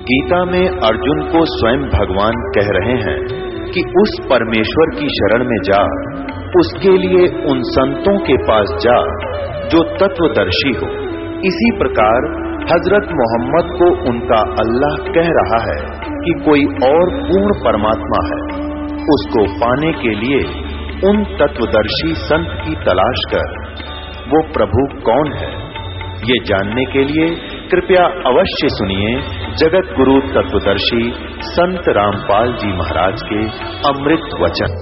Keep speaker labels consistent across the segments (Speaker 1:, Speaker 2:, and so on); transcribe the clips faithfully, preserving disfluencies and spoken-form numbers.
Speaker 1: गीता में अर्जुन को स्वयं भगवान कह रहे हैं कि उस परमेश्वर की शरण में जा, उसके लिए उन संतों के पास जा जो तत्वदर्शी हो। इसी प्रकार हजरत मोहम्मद को उनका अल्लाह कह रहा है कि कोई और पूर्ण परमात्मा है। उसको पाने के लिए उन तत्वदर्शी संत की तलाश कर। वो प्रभु कौन है, ये जानने के लिए कृपया अवश्य सुनिए जगत गुरु तत्वदर्शी संत रामपाल जी महाराज के अमृत वचन।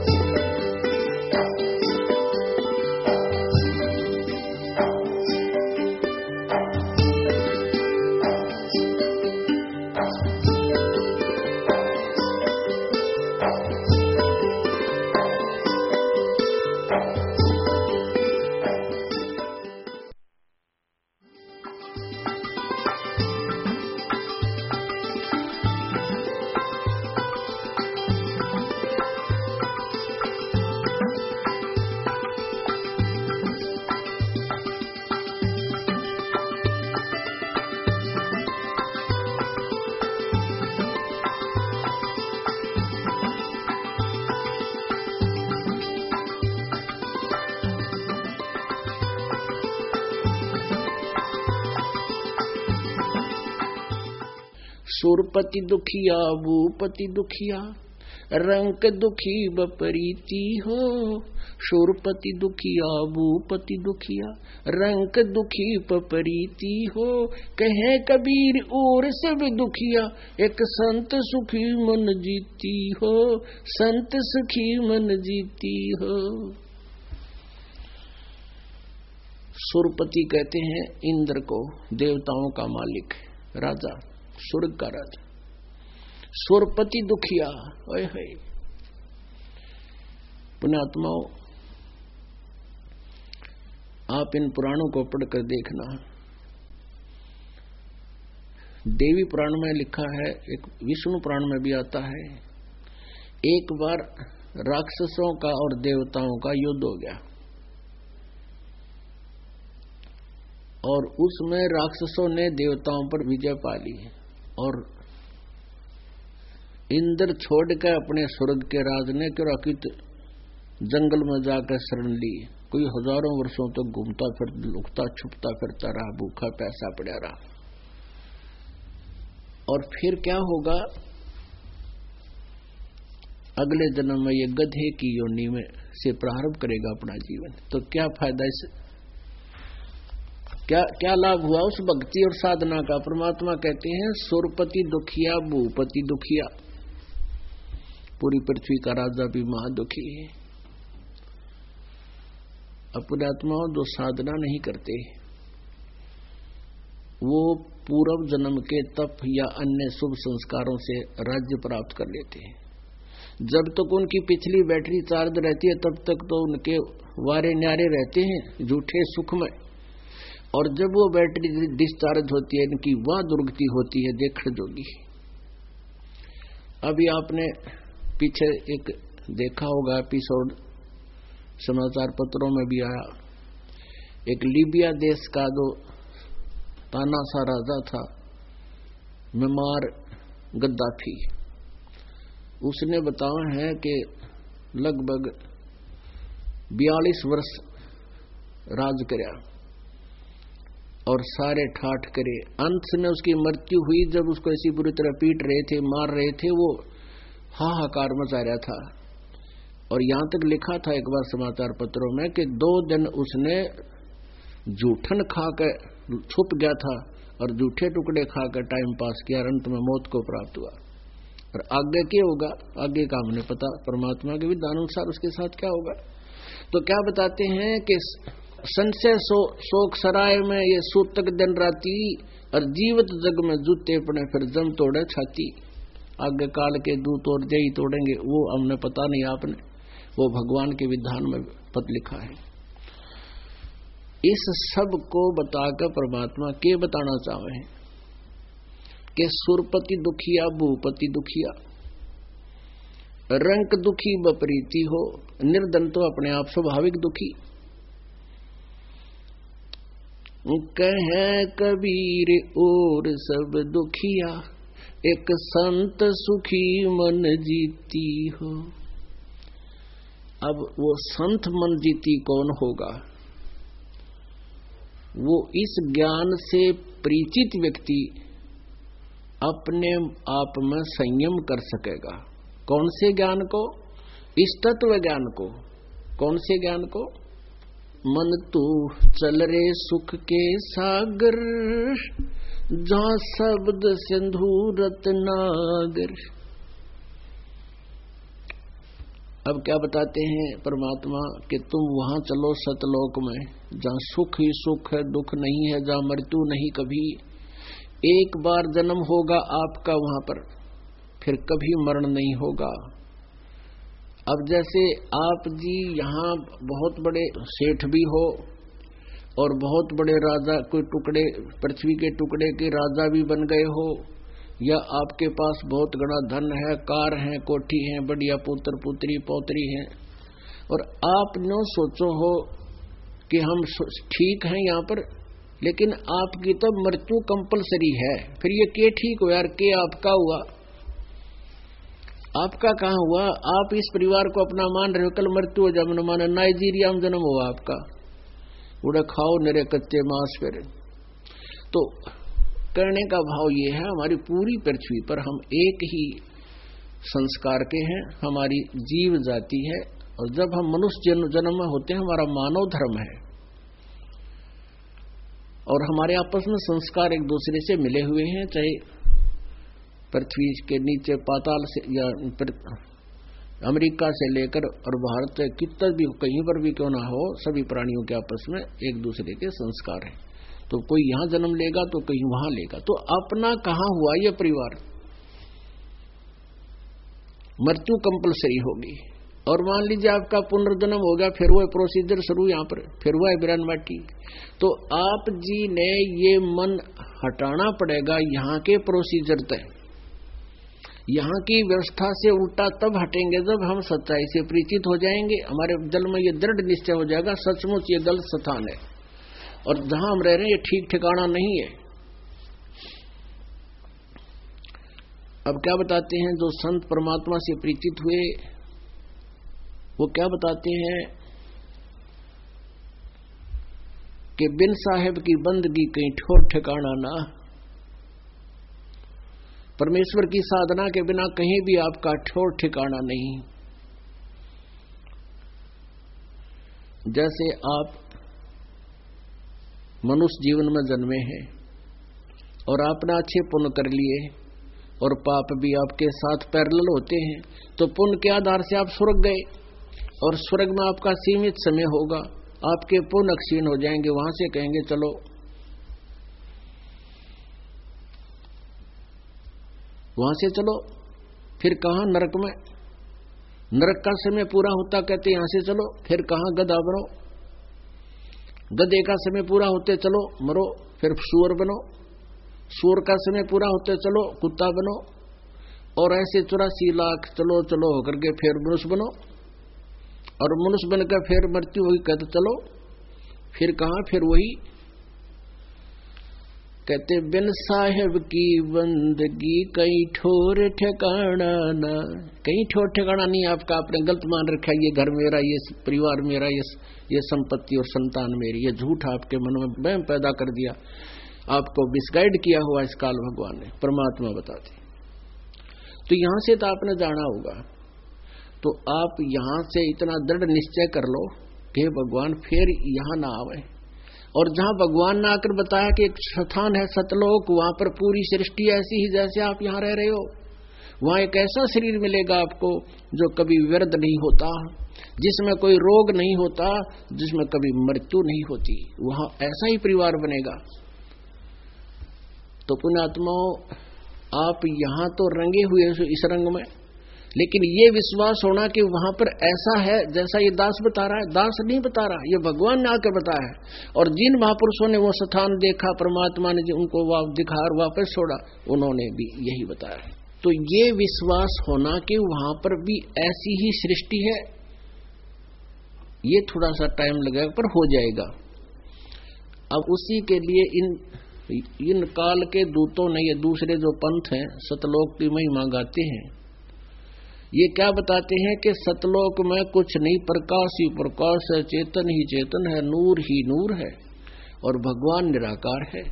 Speaker 2: सुरपति दुखिया भूपति दुखिया, रंक दुखी बपरीती हो। सुरपति दुखिया भूपति दुखिया, रंक दुखी बपरीती हो। कहे कबीर और सब दुखिया, एक संत सुखी मन जीती हो। संत सुखी मन जीती हो। सुरपति कहते हैं इंद्र को, देवताओं का मालिक, राजा, स्वर्ग का राजा। सुरपति दुखिया, ओए होए। पुण्यात्माओं, आप इन पुराणों को पढ़कर देखना। देवी पुराण में लिखा है, एक विष्णु पुराण में भी आता है, एक बार राक्षसों का और देवताओं का युद्ध हो गया और उसमें राक्षसों ने देवताओं पर विजय पा ली और इंद्र छोड़कर अपने स्वर्ग के राज ने किराकित जंगल में जाकर शरण ली। कोई हजारों वर्षों तक तो घूमता फिर लुकता छुपता फिरता रहा, भूखा प्यासा पड़ा रहा। और फिर क्या होगा, अगले जन्म में ये गधे की योनि में से प्रारंभ करेगा अपना जीवन। तो क्या फायदा इस क्या क्या लाभ हुआ उस भक्ति और साधना का। परमात्मा कहते हैं सुरपति दुखिया भूपति दुखिया, पूरी पृथ्वी का राजा भी महादुखी है। अपने आत्माओं जो साधना नहीं करते वो पूर्व जन्म के तप या अन्य शुभ संस्कारों से राज्य प्राप्त कर लेते हैं। जब तक उनकी पिछली बैटरी चार्ज रहती है तब तक तो उनके वारे न्यारे रहते हैं झूठे सुख में, और जब वो बैटरी डिस्चार्ज होती है, इनकी वह दुर्गति होती है देखने जोगी। अभी आपने पीछे एक देखा होगा एपिसोड, समाचार पत्रों में भी आया, एक लीबिया देश का जो तानाशाह राजा था मुअम्मर गद्दाफी, उसने बताया है कि लगभग बयालीस वर्ष राज करया और सारे ठाठ करे। अंत में उसकी मृत्यु हुई जब उसको ऐसी बुरी तरह पीट रहे थे, मार रहे थे, वो हाहाकार मचा रहा था। और यहां तक लिखा था एक बार समाचार पत्रों में कि दो दिन उसने जूठन खाकर छुप गया था और जूठे टुकड़े खाकर टाइम पास किया, अंत में मौत को प्राप्त हुआ। और आगे क्या होगा, आगे का हमने पता, परमात्मा के विधान अनुसार उसके साथ क्या होगा। तो क्या बताते हैं कि संशय सो, शोक सराय में ये सूतक दिन राती, और जीवित जग में जूते पड़े फिर जम तोड़े छाती। आगे काल के दूत और जय तोड़ेंगे, वो हमने पता नहीं, आपने वो भगवान के विधान में पद लिखा है। इस सब को बताकर परमात्मा के बताना चाहे हैं कि सुरपति दुखिया भूपति दुखिया, रंक दुखी बपरीती हो। निर्धन तो अपने आप स्वाभाविक दुखी। कहे कबीर और सब दुखिया, एक संत सुखी मन जीती हो। अब वो संत मन जीती कौन होगा? वो इस ज्ञान से परिचित व्यक्ति अपने आप में संयम कर सकेगा। कौन से ज्ञान को? इस तत्व ज्ञान को। कौन से ज्ञान को? मन तू चल रे सुख के सागर, जहां शब्द सिंधु रत्नागर। अब क्या बताते हैं परमात्मा कि तुम वहां चलो सतलोक में, जहां सुख ही सुख है, दुख नहीं है, जहां मृत्यु नहीं कभी। एक बार जन्म होगा आपका वहां पर, फिर कभी मरण नहीं होगा। अब जैसे आप जी यहाँ बहुत बड़े सेठ भी हो और बहुत बड़े राजा, कोई टुकड़े पृथ्वी के टुकड़े के राजा भी बन गए हो, या आपके पास बहुत बड़ा धन है, कार है, कोठी है, बढ़िया पुत्र पुत्री पौत्री है, और आप नो सोचो हो कि हम ठीक हैं यहाँ पर, लेकिन आपकी तो मृत्यु कंपलसरी है। फिर ये के ठीक हो यार, के आपका हुआ? आपका कहाँ हुआ? आप इस परिवार को अपना मान रहे हो, कल मृत्यु हो जाए मन माने नाइजीरिया में जन्म हुआ आपका, उड़े खाओ निरे कच्चे मांस। फिर तो करने का भाव ये है, हमारी पूरी पृथ्वी पर हम एक ही संस्कार के हैं, हमारी जीव जाति है, और जब हम मनुष्य जन्म में होते हैं हमारा मानव धर्म है, और हमारे आपस में संस्कार एक दूसरे से मिले हुए हैं, चाहे पृथ्वी के नीचे पाताल से या अमेरिका से लेकर और भारत से कितना भी कहीं पर भी क्यों ना हो, सभी प्राणियों के आपस में एक दूसरे के संस्कार हैं। तो कोई यहाँ जन्म लेगा तो कहीं वहां लेगा, तो अपना कहाँ हुआ ये परिवार? मृत्यु कंपलसरी होगी। और मान लीजिए आपका पुनर्जन्म हो गया, फिर वो प्रोसीजर शुरू यहाँ पर, फिर वो है बिरान माटी। तो आप जी ने ये मन हटाना पड़ेगा यहाँ के प्रोसीजर तय, यहाँ की व्यवस्था से उल्टा तब हटेंगे जब हम सच्चाई से परिचित हो जाएंगे। हमारे दिल में ये दृढ़ निश्चय हो जाएगा सचमुच ये गलत स्थान है, और जहां हम रह रहे हैं ये ठीक ठिकाना नहीं है। अब क्या बताते हैं जो संत परमात्मा से परिचित हुए, वो क्या बताते हैं कि बिन साहेब की बंदगी कहीं ठोर ठिकाना ना। परमेश्वर की साधना के बिना कहीं भी आपका ठोर ठिकाना नहीं। जैसे आप मनुष्य जीवन में जन्मे हैं और आपने अच्छे पुण्य कर लिए और पाप भी आपके साथ पैरेलल होते हैं, तो पुण्य के आधार से आप स्वर्ग गए, और स्वर्ग में आपका सीमित समय होगा, आपके पुण्य क्षीण हो जाएंगे, वहां से कहेंगे चलो वहां से चलो। फिर कहां? नरक में। नरक का समय पूरा होता कहते यहां से चलो। फिर कहां? गधा बनो। गधे का समय पूरा होते चलो मरो, फिर सूअर बनो। सूअर का समय पूरा होते चलो कुत्ता बनो, और ऐसे चौरासी लाख चलो चलो होकर के फिर मनुष्य बनो, और मनुष्य बनकर फिर मृत्यु हुई कहते चलो। फिर कहां? फिर वही कहते बिन साहेब की बंदगी कहीं ठोर ठिकाना ना। कहीं ठोर ठिकाना नहीं आपका, आपने गलत मान रखा है ये घर मेरा, ये परिवार मेरा, ये ये संपत्ति और संतान मेरी। ये झूठ आपके मन में वहम पैदा कर दिया, आपको मिसगाइड किया हुआ इस काल भगवान ने, परमात्मा बताते। तो यहां से तो आपने जाना होगा, तो आप यहां से इतना दृढ़ निश्चय कर लो कि भगवान फिर यहां ना आवे। और जहां भगवान ने आकर बताया कि एक स्थान है सतलोक, वहां पर पूरी सृष्टि ऐसी ही जैसे आप यहां रह रहे हो। वहां एक ऐसा शरीर मिलेगा आपको जो कभी व्यर्थ नहीं होता, जिसमें कोई रोग नहीं होता, जिसमें कभी मृत्यु नहीं होती। वहां ऐसा ही परिवार बनेगा। तो पुण्यात्माओं, आप यहां तो रंगे हुए हो इस रंग में, लेकिन ये विश्वास होना कि वहां पर ऐसा है जैसा ये दास बता रहा है। दास नहीं बता रहा, ये भगवान ने आकर बताया है। और जिन महापुरुषों ने वो स्थान देखा, परमात्मा ने जो उनको दिखा और वापस छोड़ा, उन्होंने भी यही बताया है। तो ये विश्वास होना कि वहां पर भी ऐसी ही सृष्टि है, ये थोड़ा सा टाइम लगेगा पर हो जाएगा। अब उसी के लिए इन इन काल के दूतों ने, ये दूसरे जो पंथ हैं, सतलोक की महिमा गाते हैं। ये क्या बताते हैं कि सतलोक में कुछ नहीं, प्रकाश ही प्रकाश है, चेतन ही चेतन है, नूर ही नूर है और भगवान निराकार है।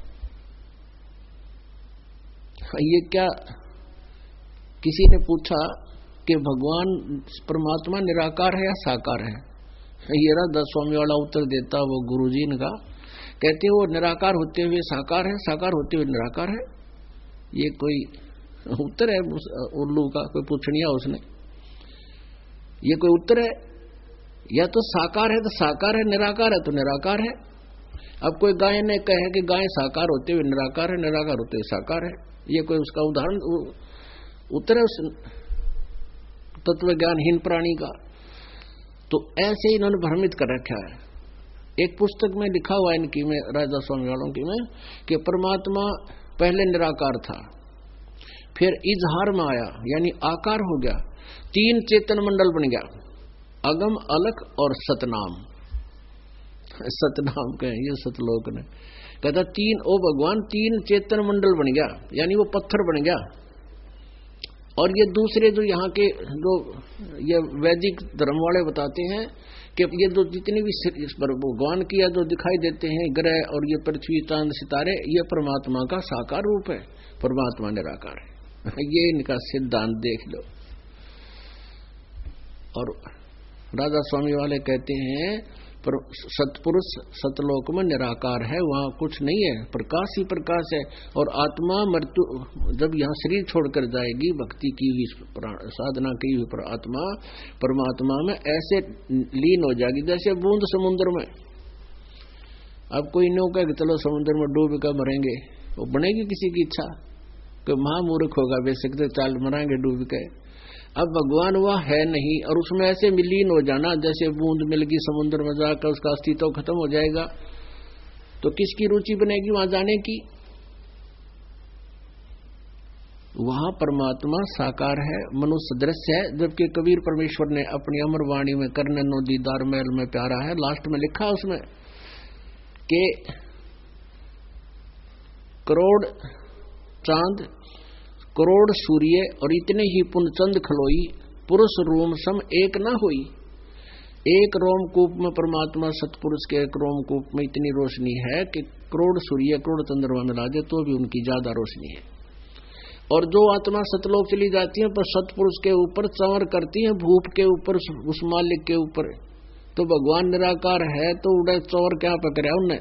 Speaker 2: ये क्या, किसी ने पूछा कि भगवान परमात्मा निराकार है या साकार है? ये राधा स्वामी वाला उत्तर देता वो गुरुजी ने कहा, कहते वो निराकार होते हुए साकार है, साकार होते हुए निराकार है। ये कोई उत्तर है उल्लू का? कोई पूछनिया उसने? ये कोई उत्तर है? या तो साकार है तो साकार है, निराकार है तो निराकार है। अब कोई गाय ने कहे कि गाय साकार होते हुए निराकार है, निराकार होते हुए साकार है, ये कोई उसका उदाहरण उत्तर है उस तत्व ज्ञानहीन प्राणी का? तो ऐसे ही इन्होंने भ्रमित कर रखा है। एक पुस्तक में लिखा हुआ इनकी में, राजा स्वामी वालों की में, कि परमात्मा पहले निराकार था, फिर इजहार में आया यानी आकार हो गया, तीन चेतन मंडल बन गया, अगम, अलख और सतनाम। सतनाम कहे ये सतलोक ने कहता तीन, ओ भगवान तीन चेतन मंडल बन गया, यानी वो पत्थर बन गया। और ये दूसरे जो यहाँ के जो ये वैदिक धर्म वाले बताते हैं कि ये जो जितनी भी भगवान की जो दिखाई देते हैं ग्रह और ये पृथ्वी चांद सितारे, ये परमात्मा का साकार रूप है, परमात्मा निराकार है। ये इनका सिद्धांत देख लो। और राधा स्वामी वाले कहते हैं पर सतपुरुष सतलोक में निराकार है, वहां कुछ नहीं है, प्रकाश ही प्रकाश है। और आत्मा मृत्यु जब यहाँ शरीर छोड़कर जाएगी, भक्ति की हुई साधना की हुई पर आत्मा परमात्मा में ऐसे लीन हो जाएगी जैसे बूंद समुद्र में। अब कोई नो कहे कि चलो समुद्र में डूब कर मरेंगे, वो बनेगी किसी की इच्छा? कोई महामूर्ख होगा बेशक तो चाल मराएंगे डूब के। अब भगवान वह है नहीं और उसमें ऐसे विलीन हो जाना जैसे बूंद मिल गई समुद्र में जाकर उसका अस्तित्व खत्म हो जाएगा, तो किसकी रुचि बनेगी वहां जाने की? वहां परमात्मा साकार है, मनुष्य दृश्य है। जबकि कबीर परमेश्वर ने अपनी अमर वाणी में करने नो दीदार महल में प्यारा है, लास्ट में लिखा उसमें कि करोड़ चांद करोड़ सूर्य और इतने ही पुनचंद खलोई, पुरुष रोम सम एक न होई। एक रोमकूप में परमात्मा सतपुरुष के एक रोमकूप में इतनी रोशनी है कि करोड़ सूर्य करोड़ चंद्रमा मिला दे तो भी उनकी ज्यादा रोशनी है। और जो आत्मा सतलोक चली जाती है पर सतपुरुष के ऊपर चंवर करती है, भूप के ऊपर, उस मालिक के ऊपर, तो भगवान निराकार है तो उड़े चंवर क्या पकड़ा उनने?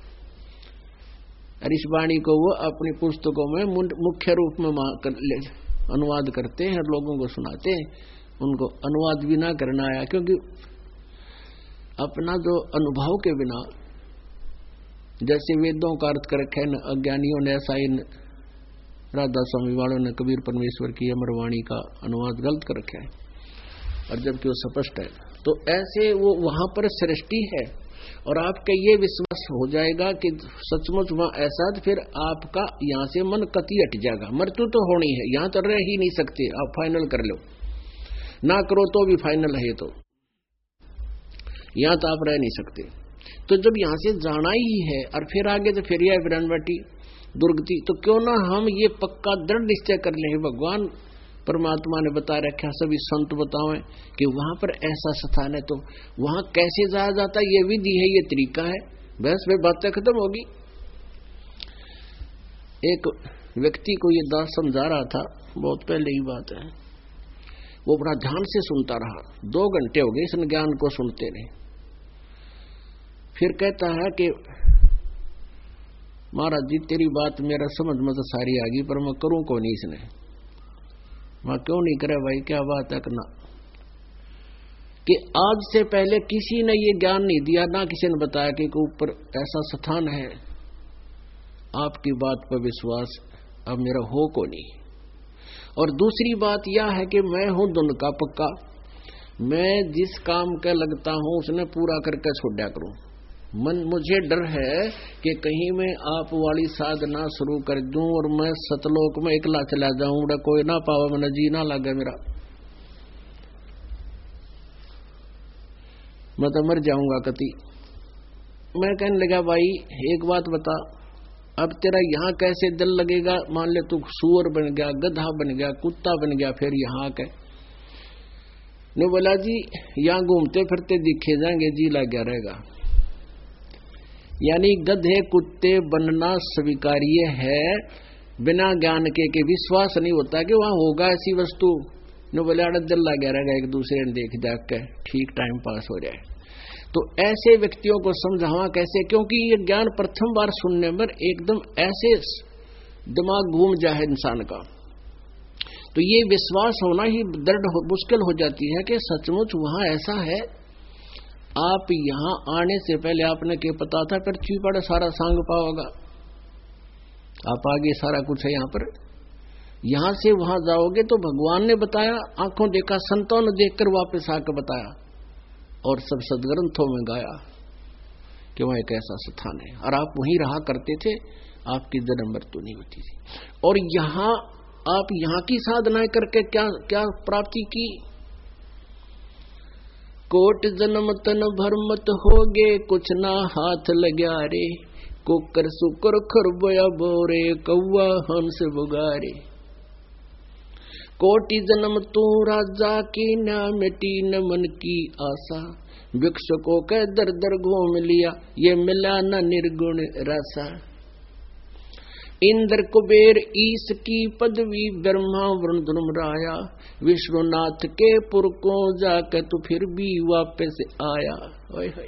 Speaker 2: और इस वाणी को वो अपनी पुस्तकों में मुख्य रूप में अनुवाद करते हैं और लोगों को सुनाते हैं। उनको अनुवाद भी ना करना आया, क्योंकि अपना जो अनुभव के बिना, जैसे वेदों का अर्थ कर रखे न अज्ञानियों ने, ऐसा ही राधा स्वामी वालों ने कबीर परमेश्वर की अमर वाणी का अनुवाद गलत कर रखा है, और जबकि वो स्पष्ट है। तो ऐसे वो वहां पर सृष्टि है और आपका ये विश्वास हो जाएगा कि सचमुच वहां ऐसा, तो फिर आपका यहाँ से मन कति हट जाएगा। मृत्यु तो होनी है, यहाँ तो रह ही नहीं सकते, आप फाइनल कर लो, ना करो तो भी फाइनल है, तो यहाँ तो आप रह नहीं सकते। तो जब यहाँ से जाना ही है और फिर आगे तो फिर यह विरनवटी दुर्गति, तो क्यों ना हम ये पक्का दृढ़ निश्चय कर ले, भगवान परमात्मा ने बता रखा, सभी संत बतावें कि वहां पर ऐसा स्थान है, तो वहां कैसे जाया जाता है, ये विधि है, ये तरीका है, बस वे बातें खत्म होगी। एक व्यक्ति को ये दास समझा रहा था, बहुत पहले ही बात है, वो बड़ा ध्यान से सुनता रहा, दो घंटे हो गए इस ज्ञान को सुनते रहे। फिर कहता है कि महाराज जी तेरी बात मेरा समझ में तो सारी आ गई, पर मैं करूं कौन नहीं इसने? मैं क्यों नहीं करे भाई, क्या बात है करना? कि आज से पहले किसी ने ये ज्ञान नहीं दिया, ना किसी ने बताया कि ऊपर ऐसा स्थान है, आपकी बात पर विश्वास अब मेरा हो को नहीं। और दूसरी बात यह है कि मैं हूं दुन का पक्का, मैं जिस काम का लगता हूं उसने पूरा करके छोड़ा करूं। मन मुझे डर है कि कहीं मैं आप वाली साधना शुरू कर दूं और मैं सतलोक में एकला चला जाऊं, उड़ा कोई ना पावा, मन जी ना लगे मेरा, मैं तो मर जाऊंगा कति। मैं कहने लगा भाई एक बात बता, अब तेरा यहाँ कैसे दिल लगेगा? मान ले तू सूअर बन गया, गधा बन गया, कुत्ता बन गया, फिर यहाँ के ने बोला जी यहाँ घूमते फिरते दिखे जाएंगे, जी लग गया रहेगा। यानी गधे कुत्ते बनना स्वीकार्य है, बिना ज्ञान के के विश्वास नहीं होता कि वहां होगा ऐसी वस्तु। ने बोले अड़ दिल लग गया रहेगा, एक दूसरे ने देख देख के ठीक टाइम पास हो जाए। तो ऐसे व्यक्तियों को समझावा कैसे? क्योंकि ये ज्ञान प्रथम बार सुनने पर एकदम ऐसे दिमाग घूम जाए इंसान का, तो ये विश्वास होना ही दृढ़ मुश्किल हो जाती है कि सचमुच वहां ऐसा है। आप यहां आने से पहले आपने क्या पता था पृथ्वी पर सारा सांग पाओगा, आप आगे सारा कुछ है यहाँ पर। यहां से वहां जाओगे तो भगवान ने बताया, आंखों देखा, संतों ने देखकर वापस आकर बताया, और सब सदग्रंथों में गाया कि वह एक ऐसा स्थान है, और आप वहीं रहा करते थे, आपकी जन्म मृत्यु नहीं होती थी। और यहां आप यहां की साधनाएं करके क्या क्या प्राप्ति की? कोट जन्म तन भरमत होगे, कुछ ना हाथ लग्या रे, कुकर सुकर खरबया बोरे, कौआ हंस बुगारे। कोटि जन्म तू राजा की, ना मिटी न मन की आशा, भिक्षुकों के दर दर घूम लिया, ये मिला न निर्गुण रसा। इंद्र कुबेर ईश की पदवी, ब्रह्मा वरुण धर्मराया, विष्णुनाथ के पुर को जाकर तू फिर भी वापस आया। ओए होए,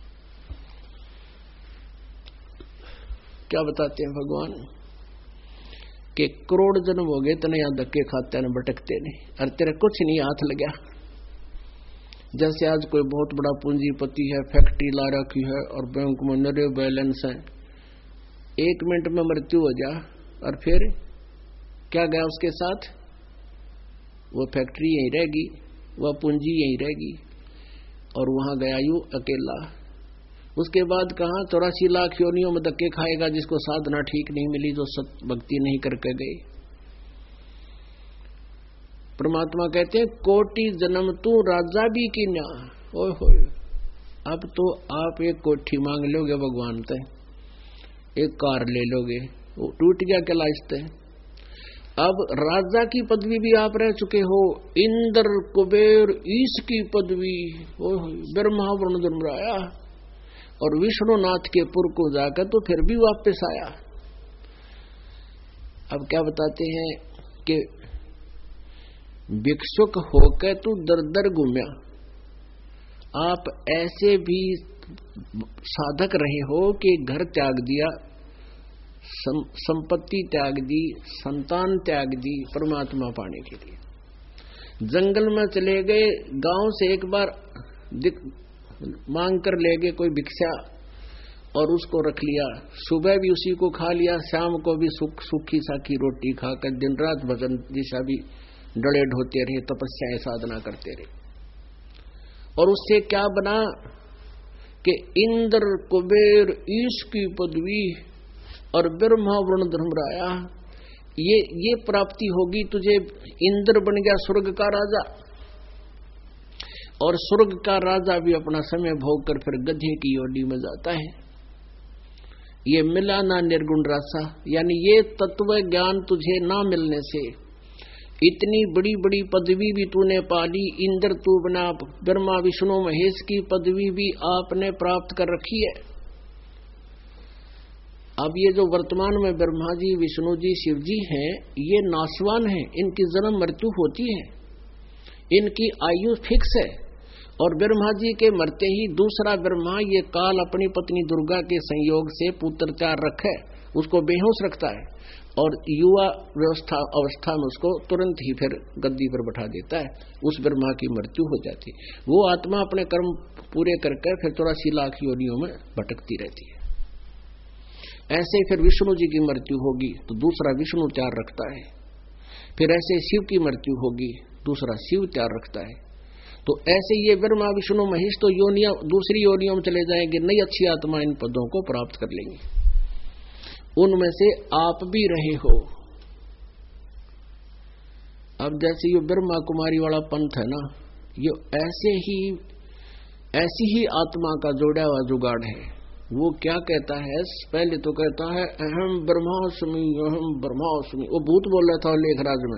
Speaker 2: क्या बताते हैं भगवान कि करोड़ जन्म हो गए तने यहाँ धक्के खाते न भटकते नहीं, और तेरे कुछ नहीं हाथ लगा। जैसे आज कोई बहुत बड़ा पूंजीपति है, फैक्ट्री ला रखी है और बैंक में नरे बैलेंस है, एक मिनट में मृत्यु हो जा और फिर क्या गया उसके साथ? वो फैक्ट्री यहीं रहेगी, वह पूंजी यहीं रहेगी, और वहां गया यू अकेला। उसके बाद कहा चौरासी लाख योनियों में धक्के खाएगा, जिसको साधना ठीक नहीं मिली, जो सत भक्ति नहीं करके गए। परमात्मा कहते हैं कोटि जन्म तू राजा भी की ना। ओए होए, अब तो आप एक कोठी मांग लोगे भगवान से, एक कार ले लोगे, वो टूट गया क्या लाइस्ते। अब राजा की पदवी भी आप रह चुके हो, इंद्र कुबेर ईश की पदवी, ब्रह्मा वरुण धर्मराया और विष्णुनाथ के पुर को जाकर तो फिर भी वापस आया। अब क्या बताते हैं कि भिक्षुक होकर तू दर दर घूमया। आप ऐसे भी साधक रहे हो कि घर त्याग दिया, संपत्ति त्याग दी, संतान त्याग दी परमात्मा पाने के लिए। जंगल में चले गए, गांव से एक बार मांग कर ले गए कोई भिक्षा और उसको रख लिया, सुबह भी उसी को खा लिया, शाम को भी सुख सूखी साखी रोटी खाकर दिन रात भजन दिशा भी डले ढोते रहे, तपस्याएं साधना करते रहे। और उससे क्या बना कि इंद्र कुबेर ईश की पदवी और ब्रह्मा वरुण धर्मराया, ये ये प्राप्ति होगी तुझे। इंद्र बन गया स्वर्ग का राजा, और स्वर्ग का राजा भी अपना समय भोग कर फिर गधे की योनि में जाता है। ये मिला ना निर्गुण रासा, यानी ये तत्व ज्ञान तुझे ना मिलने से इतनी बड़ी बड़ी पदवी भी तूने पाली। इंद्र तू बना, ब्रह्मा विष्णु महेश की पदवी भी आपने प्राप्त कर रखी है। अब ये जो वर्तमान में ब्रह्मा जी, विष्णु जी, शिव जी हैं, ये नाशवान हैं, इनकी जन्म मृत्यु होती है, इनकी आयु फिक्स है। और ब्रह्मा जी के मरते ही दूसरा ब्रह्मा ये काल अपनी पत्नी दुर्गा के संयोग से पुत्र चार रखे, उसको बेहोश रखता है और युवा व्यवस्था अवस्था में उसको तुरंत ही फिर गद्दी पर बैठा देता है। उस ब्रह्मा की मृत्यु हो जाती है। वो आत्मा अपने कर्म पूरे करके फिर चौरासी लाख योनियों में भटकती रहती है। ऐसे फिर विष्णु जी की मृत्यु होगी तो दूसरा विष्णु त्यार रखता है, फिर ऐसे शिव की मृत्यु होगी दूसरा शिव त्यार रखता है। तो ऐसे ये ब्रह्मा विष्णु महेश तो योनियां दूसरी योनियों में चले जाएंगे, नई अच्छी आत्मा इन पदों को प्राप्त कर लेंगे। उनमें से आप भी रहे हो। अब जैसे ये ब्रह्मा कुमारी वाला पंथ है ना, ये ऐसे ही ऐसी ही आत्मा का जोड़ा हुआ जुगाड़ है। वो क्या कहता है? पहले तो कहता है अहम ब्रह्मास्मि अहम ब्रह्मास्मि। वो भूत बोल रहा था लेखराज में।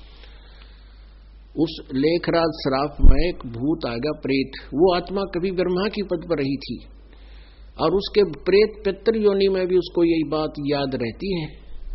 Speaker 2: उस लेखराज श्राप में एक भूत आ गया, प्रेत। वो आत्मा कभी ब्रह्मा की पद पर रही थी और उसके प्रेत पितृ योनि में भी उसको यही बात याद रहती है।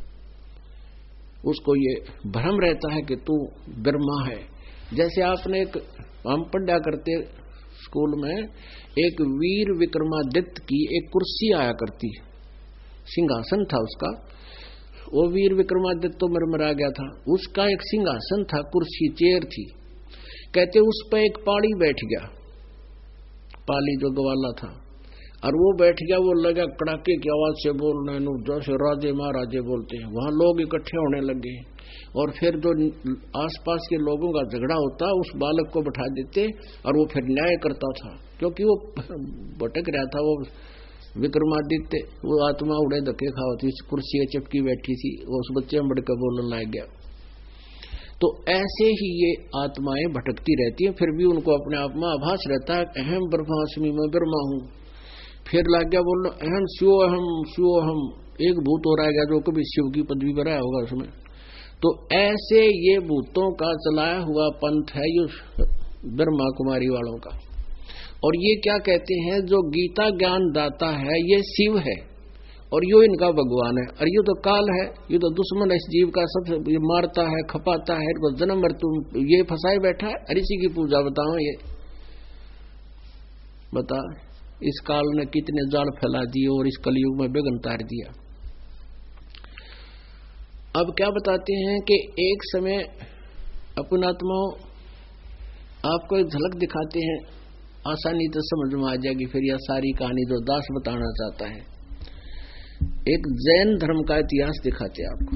Speaker 2: उसको ये भ्रम रहता है कि तू ब्रह्मा है। जैसे आपने एक, हम पढ़ा करते स्कूल में, एक वीर विक्रमादित्य की एक कुर्सी आया करती, सिंहासन था उसका। वो वीर विक्रमादित्य तो मरमरा गया था, उसका एक सिंहासन था, कुर्सी चेयर थी। कहते उस पर एक पाली बैठ गया, पाली जो ग्वाला था, और वो बैठ गया। वो लगा कड़ाके की आवाज से बोलने, जैसे राजे महाराजे बोलते हैं। वहां लोग इकट्ठे होने लगे और फिर जो आसपास के लोगों का झगड़ा होता उस बालक को बैठा देते और वो फिर न्याय करता था, क्योंकि वो भटक रहा था। वो विक्रमादित्य, वो आत्मा उड़े धक्के खाओ थी, कुर्सी चिपकी बैठी थी, वो उस बच्चे में बढ़कर बोलने लग गया। तो ऐसे ही ये आत्माएं भटकती रहती हैं, फिर भी उनको अपने आप में आभास रहता है अहम ब्रह्मास्मि, मैं ब्रह्मा हूं। फिर लग गया बोलना अहम शिव अहम शिव अहम। एक भूत हो रहा है जो कभी शिव की पदवी पर आया होगा उसमें। तो ऐसे ये भूतों का चलाया हुआ पंथ है ये ब्रह्मा कुमारी वालों का। और ये क्या कहते हैं, जो गीता ज्ञान दाता है ये शिव है और यो इनका भगवान है, और ये तो काल है, ये तो दुश्मन है इस जीव का, सब ये मारता है, खपाता है, इनको जन्म मृत्यु ये फंसाए बैठा है। और इसी की पूजा बताओ, ये बता इस काल ने कितने जाल फैला दिए और इस कलयुग में बेगन तार दिया। अब क्या बताते हैं कि एक समय अपन आत्माओं आपको एक झलक दिखाते हैं, आसानी तो समझ में आ जाएगी फिर यह सारी कहानी जो दास बताना चाहता है। एक जैन धर्म का इतिहास दिखाते आपको।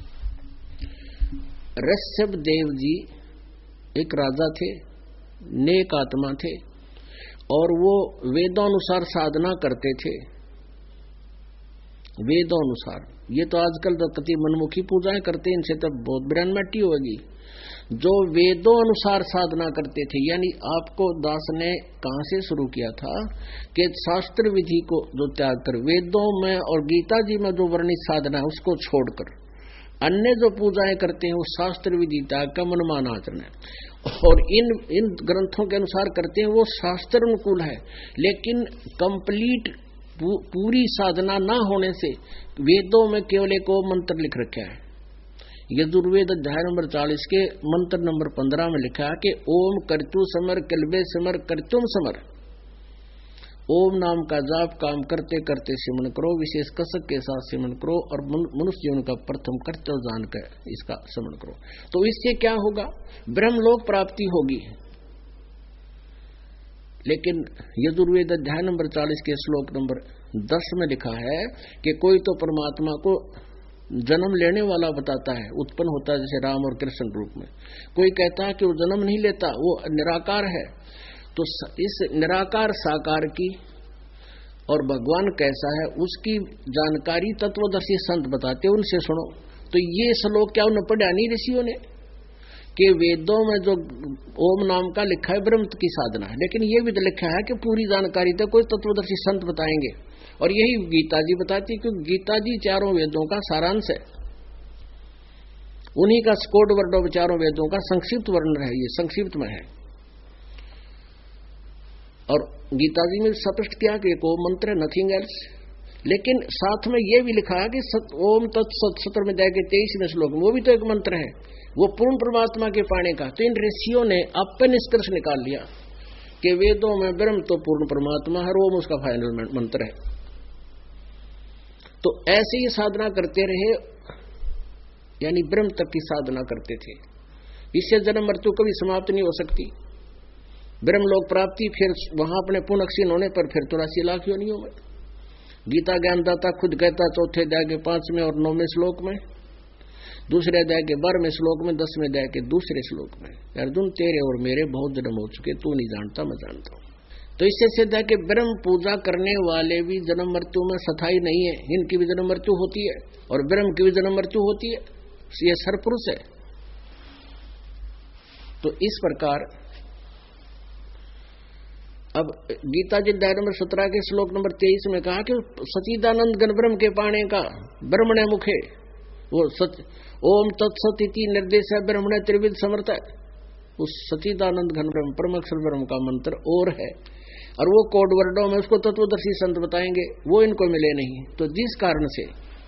Speaker 2: ऋषभ देव जी एक राजा थे, नेक आत्मा थे और वो वेदानुसार साधना करते थे। वेदानुसार, ये तो आजकल तो कति मनमुखी पूजाएं करते हैं, इनसे तो बहुत बिरान मट्टी होगी। जो वेदों अनुसार साधना करते थे, यानी आपको दास ने कहां से शुरू किया था कि शास्त्र विधि को जो त्याग कर वेदों में और गीता जी में जो वर्णित साधना है उसको छोड़कर अन्य जो पूजाएं करते हैं वो शास्त्र विधि त्याग का मनमान आचरण है। और इन इन ग्रंथों के अनुसार करते हैं वो शास्त्र अनुकूल है, लेकिन कंप्लीट पूरी साधना ना होने से वेदों में केवल एक मंत्र लिख रखा है। यजुर्वेद अध्याय नंबर चालीस के मंत्र नंबर पंद्रह में लिखा है कि ओम कर्तु समर कल्बे समर कर्तुम समर। ओम नाम का जाप काम करते करते सिमरण करो, विशेष कसक के साथ सिमरण करो और मनुष्य जीवन का प्रथम कर्तव्य जानकर इसका सिमरण करो। तो इससे क्या होगा, ब्रह्मलोक प्राप्ति होगी। लेकिन यजुर्वेद अध्याय नंबर चालीस के श्लोक नंबर दस में लिखा है कि कोई तो परमात्मा को जन्म लेने वाला बताता है, उत्पन्न होता है जैसे राम और कृष्ण रूप में। कोई कहता है कि वो जन्म नहीं लेता, वो निराकार है। तो इस निराकार साकार की और भगवान कैसा है उसकी जानकारी तत्वदर्शी संत बताते, उनसे सुनो। तो ये श्लोक क्या उन्हें पढ़ा नहीं ऋषियों ने कि वेदों में जो ओम नाम का लिखा है ब्रह्म की साधना है, लेकिन ये भी तो लिखा है कि पूरी जानकारी तो कोई तत्वदर्शी संत बताएंगे। और यही गीता जी बताती, क्योंकि गीता जी चारों वेदों का सारांश है, उन्हीं का स्कोड वर्ड ऑफ चारों वेदों का संक्षिप्त वर्णन है, ये संक्षिप्त में है। और गीता जी में स्पष्ट किया कि एक ओम मंत्र है, नथिंग एल्स। लेकिन साथ में ये भी लिखा है कि सत, ओम तत्सत सत्र में जाके तेईसवें श्लोक में वो भी तो एक मंत्र है, वो पूर्ण परमात्मा के पाने का। तो इन ऋषियों ने अपने निष्कर्ष निकाल लिया कि वेदों में ब्रह्म तो पूर्ण परमात्मा है, ओम उसका फाइनल मंत्र है। तो ऐसे ही साधना करते रहे, यानी ब्रह्म तक की साधना करते थे। इससे जन्म मृत्यु कभी समाप्त नहीं हो सकती। ब्रह्म लोक प्राप्ति, फिर वहां अपने पुण्य क्षीण होने पर फिर चौरासी लाख योनियों में। गीता ज्ञानदाता खुद कहता चौथे अध्याय के पांचवें और नौवें श्लोक में, दूसरे अध्याय के बारहवें श्लोक में, दसवें अध्याय के दूसरे श्लोक में, अर्जुन तेरे और मेरे बहुत जन्म हो चुके, तू नहीं जानता मैं जानता हूं। तो इससे सिद्ध है कि ब्रह्म पूजा करने वाले भी जन्म मृत्यु में स्थायी नहीं है, इनकी भी जन्म मृत्यु होती है और ब्रह्म की भी जन्म मृत्यु होती है, ये सरपुरुष है। तो इस प्रकार अब गीता जी अध्याय नंबर सत्रह के श्लोक नंबर तेईस में कहा कि सचिदानंद घन ब्रह्म के पाने का ब्रह्मणे मुखे वो सच ओम तत्सत इति निर्देश है ब्रह्मणे त्रिविध समर्थ है। उस सचिदानंद घन ब्रह्म परमाक्षर ब्रह्म का मंत्र और है और वो कोड वर्डों में उसको तत्वदर्शी संत बताएंगे, वो इनको मिले नहीं। तो जिस कारण से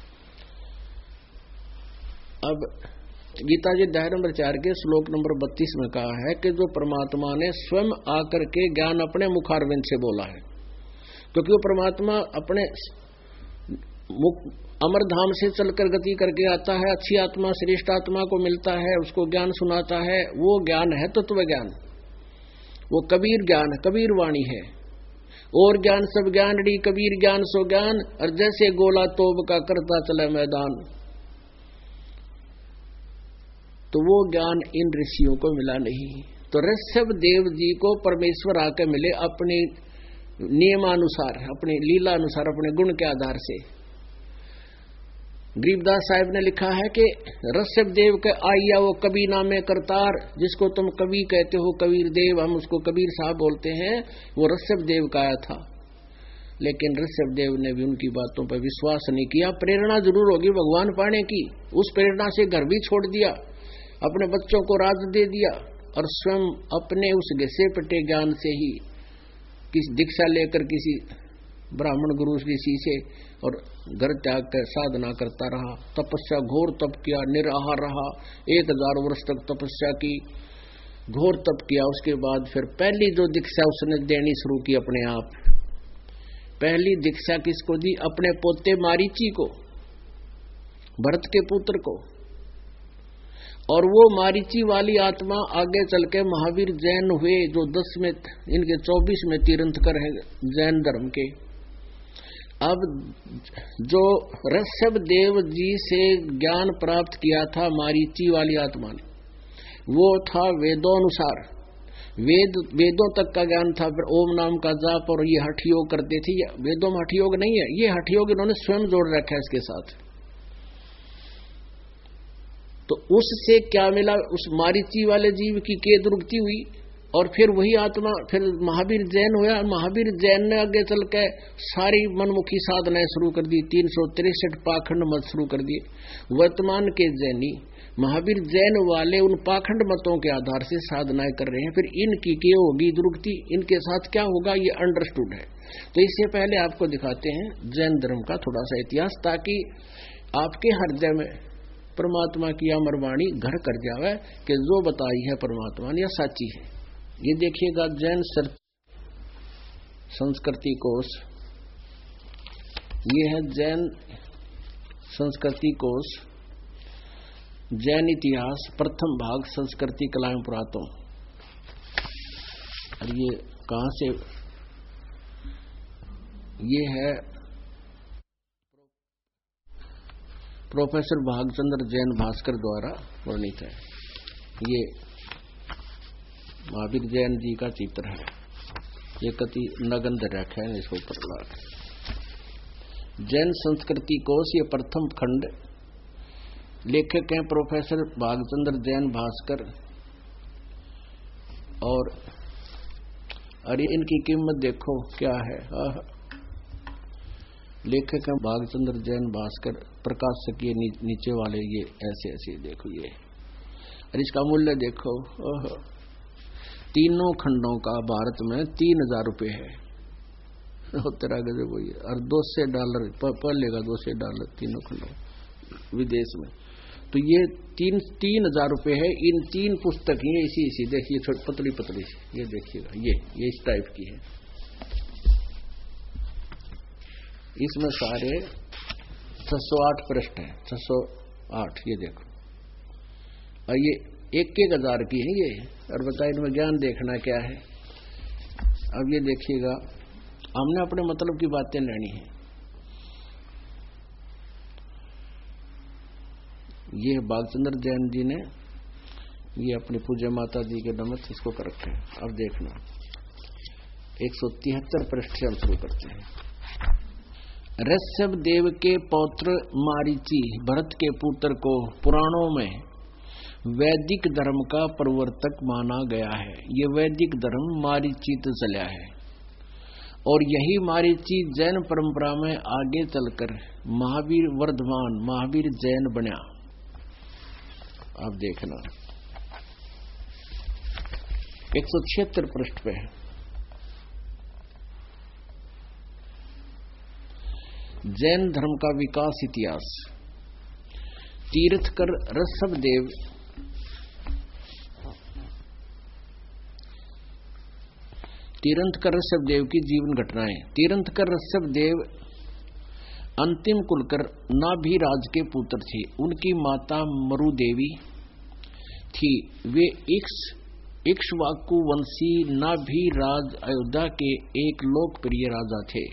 Speaker 2: अब गीता जी अध्याय नंबर चार के श्लोक नंबर बत्तीस में कहा है कि जो परमात्मा ने स्वयं आकर के ज्ञान अपने मुखारविंद से बोला है, क्योंकि वो परमात्मा अपने मुख अमर धाम से चलकर गति करके आता है, अच्छी आत्मा श्रेष्ठ आत्मा को मिलता है, उसको ज्ञान सुनाता है। वो ज्ञान है तत्व ज्ञान, वो कबीर ज्ञान कबीर वाणी है। और ज्ञान सब ज्ञान डी कबीर ज्ञान सो ज्ञान, और जैसे गोला तोब का करता चले मैदान। तो वो ज्ञान इन ऋषियों को मिला नहीं। तो ऋषभ देव जी को परमेश्वर आकर मिले अपने नियमानुसार, अपने लीला अनुसार, अपने गुण के आधार से। गरीबदास साहिब ने लिखा है कि ऋषभ देव के आइया वो कबी नामे करतार, जिसको तुम कवि कहते हो कबीर देव, हम उसको कबीर साहब बोलते हैं, वो ऋषभ देव का आया था। लेकिन ऋषभ देव ने भी उनकी बातों पर विश्वास नहीं किया। प्रेरणा जरूर होगी भगवान पाने की, उस प्रेरणा से घर भी छोड़ दिया, अपने बच्चों को राज दे दिया और स्वयं अपने उस घसे पटे ज्ञान से ही किसी दीक्षा लेकर किसी ब्राह्मण गुरु ऋषि से और घर त्याग कर साधना करता रहा। तपस्या घोर तप किया, निराहार रहा, एक हजार वर्ष तक तपस्या की, घोर तप किया। उसके बाद फिर पहली जो दीक्षा उसने देनी शुरू की अपने आप। पहली दीक्षा किसको दी? अपने पोते मारीची को, भरत के पुत्र को। और वो मारीची वाली आत्मा आगे चल के महावीर जैन हुए, जो दस में इनके चौबीस में तीर्थंकर हैं जैन धर्म के। अब जो ऋषभ देव जी से ज्ञान प्राप्त किया था मारीची वाली आत्मा ने, वो था वेदों अनुसार, वेद वेदों तक का ज्ञान था। फिर ओम नाम का जाप और ये हठ योग करते थे। वेदों में हठ योग नहीं है, ये हठ योग इन्होंने स्वयं जोड़ रखा है इसके साथ। तो उससे क्या मिला? उस मारीची वाले जीव की के दुर्गति हुई और फिर वही आत्मा फिर महावीर जैन हुआ। महावीर जैन ने आगे चल के सारी मनमुखी साधनाएं शुरू कर दी, तीन सौ तिरसठ पाखंड मत शुरू कर दिए। वर्तमान के जैनी महावीर जैन वाले उन पाखंड मतों के आधार से साधनाएं कर रहे हैं। फिर इनकी क्या होगी दुर्गति, इनके साथ क्या होगा, ये अंडरस्टूड है। तो इससे पहले आपको दिखाते हैं जैन धर्म का थोड़ा सा इतिहास, ताकि आपके हृदय में परमात्मा की अमर वाणी घर कर जावे कि जो बताई है परमात्मा ने या साची है। ये देखिएगा जैन संस्कृति कोश, ये है जैन संस्कृति कोश, जैन इतिहास प्रथम भाग संस्कृति कला पुरातन। और ये कहां से? ये है प्रोफेसर भागचंद्र जैन भास्कर द्वारा वर्णित है। ये महावीर जैन जी का चित्र है। ये कति नगंध रखा है इसको ऊपर ला। जैन संस्कृति कोश, ये प्रथम खंड, लेखक हैं प्रोफेसर भागचंद्र जैन भास्कर। और अरे इनकी कीमत देखो क्या है। लेखक हैं भागचंद्र जैन भास्कर, प्रकाशक ये नी, नीचे वाले ये ऐसे ऐसे देखो ये। और इसका मूल्य देखो, तीनों खंडों का भारत में तीन हजार रुपये है। तेरा गजब वही है। और दो सौ डॉलर पर लेगा, दो सौ डॉलर तीनों खंडों विदेश में। तो ये तीन तीन हजार रुपये है। इन तीन पुस्तक ये इसी इसी देखिए, छोटी पतली पतली ये देखिएगा, ये ये इस टाइप की है। इसमें सारे छह सौ आठ पृष्ठ है, छह सौ आठ ये देखो। और ये एक एक हजार की है ये। और बताइए इनमें ज्ञान देखना क्या है। अब ये देखिएगा, हमने अपने मतलब की बातें लेनी है। ये भागचंद्र जैन जी ने ये अपनी पूज्य माता जी के नमत इसको कर रखे हैं। अब देखना एक सौ तिहत्तर पृष्ठ से हम शुरू करते हैं। ऋषभ देव के पौत्र मारीची भरत के पुत्र को पुराणों में वैदिक धर्म का प्रवर्तक माना गया है। ये वैदिक धर्म मारीची तो चला है। और यही मारीची जैन परंपरा में आगे चलकर महावीर वर्धमान महावीर जैन बना। आप देखना एक सौ छिहत्तर पृष्ठ पे है। जैन धर्म का विकास इतिहास। तीर्थकर ऋषभदेव तीर्थकर ऋषभदेव की जीवन घटनाएं। तीर्थकर ऋषभदेव अंतिम कुलकर नाभिराज के पुत्र थे। उनकी माता मरुदेवी थी। वे इक्ष इक्ष्वाकु वंशी नाभिराज अयोध्या के एक लोकप्रिय राजा थे।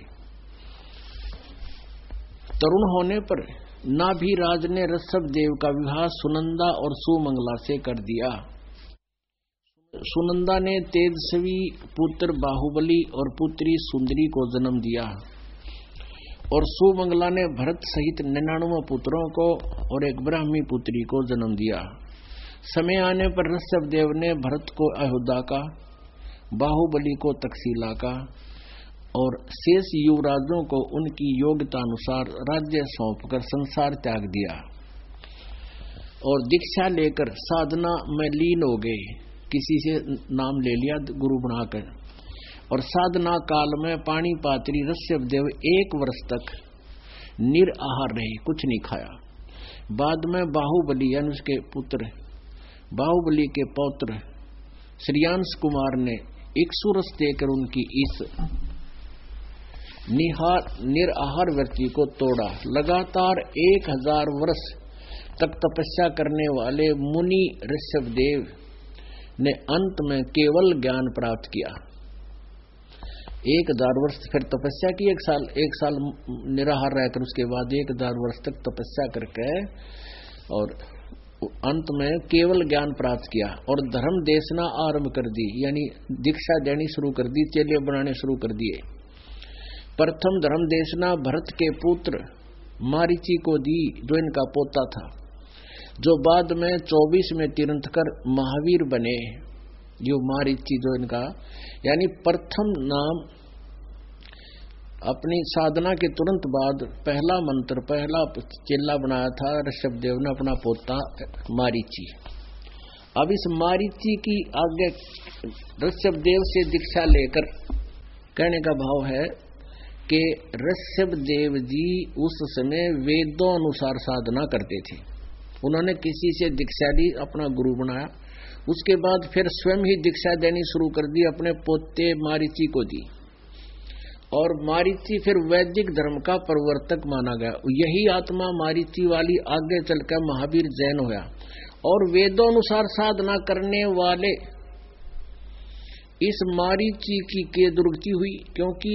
Speaker 2: तरुण होने पर नाभिराज ने ऋषभदेव का विवाह सुनंदा और सुमंगला से कर दिया। सुनंदा ने तेजस्वी पुत्र बाहुबली और पुत्री सुंदरी को जन्म दिया और सुमंगला ने भरत सहित निन्यानवे पुत्रों को और एक ब्राह्मी पुत्री को जन्म दिया। समय आने पर ऋषभदेव ने भरत को अयोध्या का, बाहुबली को तक्षशिला का और शेष युवराजों को उनकी योग्यता अनुसार राज्य सौंपकर संसार त्याग दिया और दीक्षा लेकर साधना में लीन हो गए। किसी से नाम ले लिया गुरु बनाकर और साधना काल में पानी पात्री ऋषभदेव एक वर्ष तक निराहार रहे, कुछ नहीं खाया। बाद में बाहुबली यानी उसके पुत्र बाहुबली के पौत्र श्रीयांश कुमार ने इक्ष्वाकु देकर उनकी इस निहार निराहार वृत्ति को तोड़ा। लगातार एक हजार वर्ष तक तपस्या करने वाले मुनि ऋषभदेव ने अंत में केवल ज्ञान प्राप्त किया। एक हजार वर्ष फिर तपस्या की, एक साल एक साल निराहार रहकर उसके बाद एक हजार वर्ष तक तपस्या करके और अंत में केवल ज्ञान प्राप्त किया और धर्म देशना आरंभ कर दी, यानी दीक्षा देनी शुरू कर दी, चेले बनाने शुरू कर दिए। प्रथम धर्म देशना भरत के पुत्र मारीची को दी जो इनका पोता था, जो बाद में चौबीस में तीर्थकर महावीर बने। जो मारीची जो इनका यानी प्रथम नाम अपनी साधना के तुरंत बाद पहला मंत्र पहला चेला बनाया था ऋषभदेव ने अपना पोता मारीची। अब इस मारीची की आगे ऋषभदेव से दीक्षा लेकर कहने का भाव है कि ऋषभदेव जी उस समय वेदों अनुसार साधना करते थे। उन्होंने किसी से दीक्षा ली, अपना गुरु बनाया, उसके बाद फिर स्वयं ही दीक्षा देनी शुरू कर दी, अपने पोते मारीची को दी और मारीची फिर वैदिक धर्म का प्रवर्तक माना गया। यही आत्मा मारीची वाली आगे चलकर महावीर जैन हुआ और वेदों अनुसार साधना करने वाले इस मारीची की के दुर्गति हुई, क्योंकि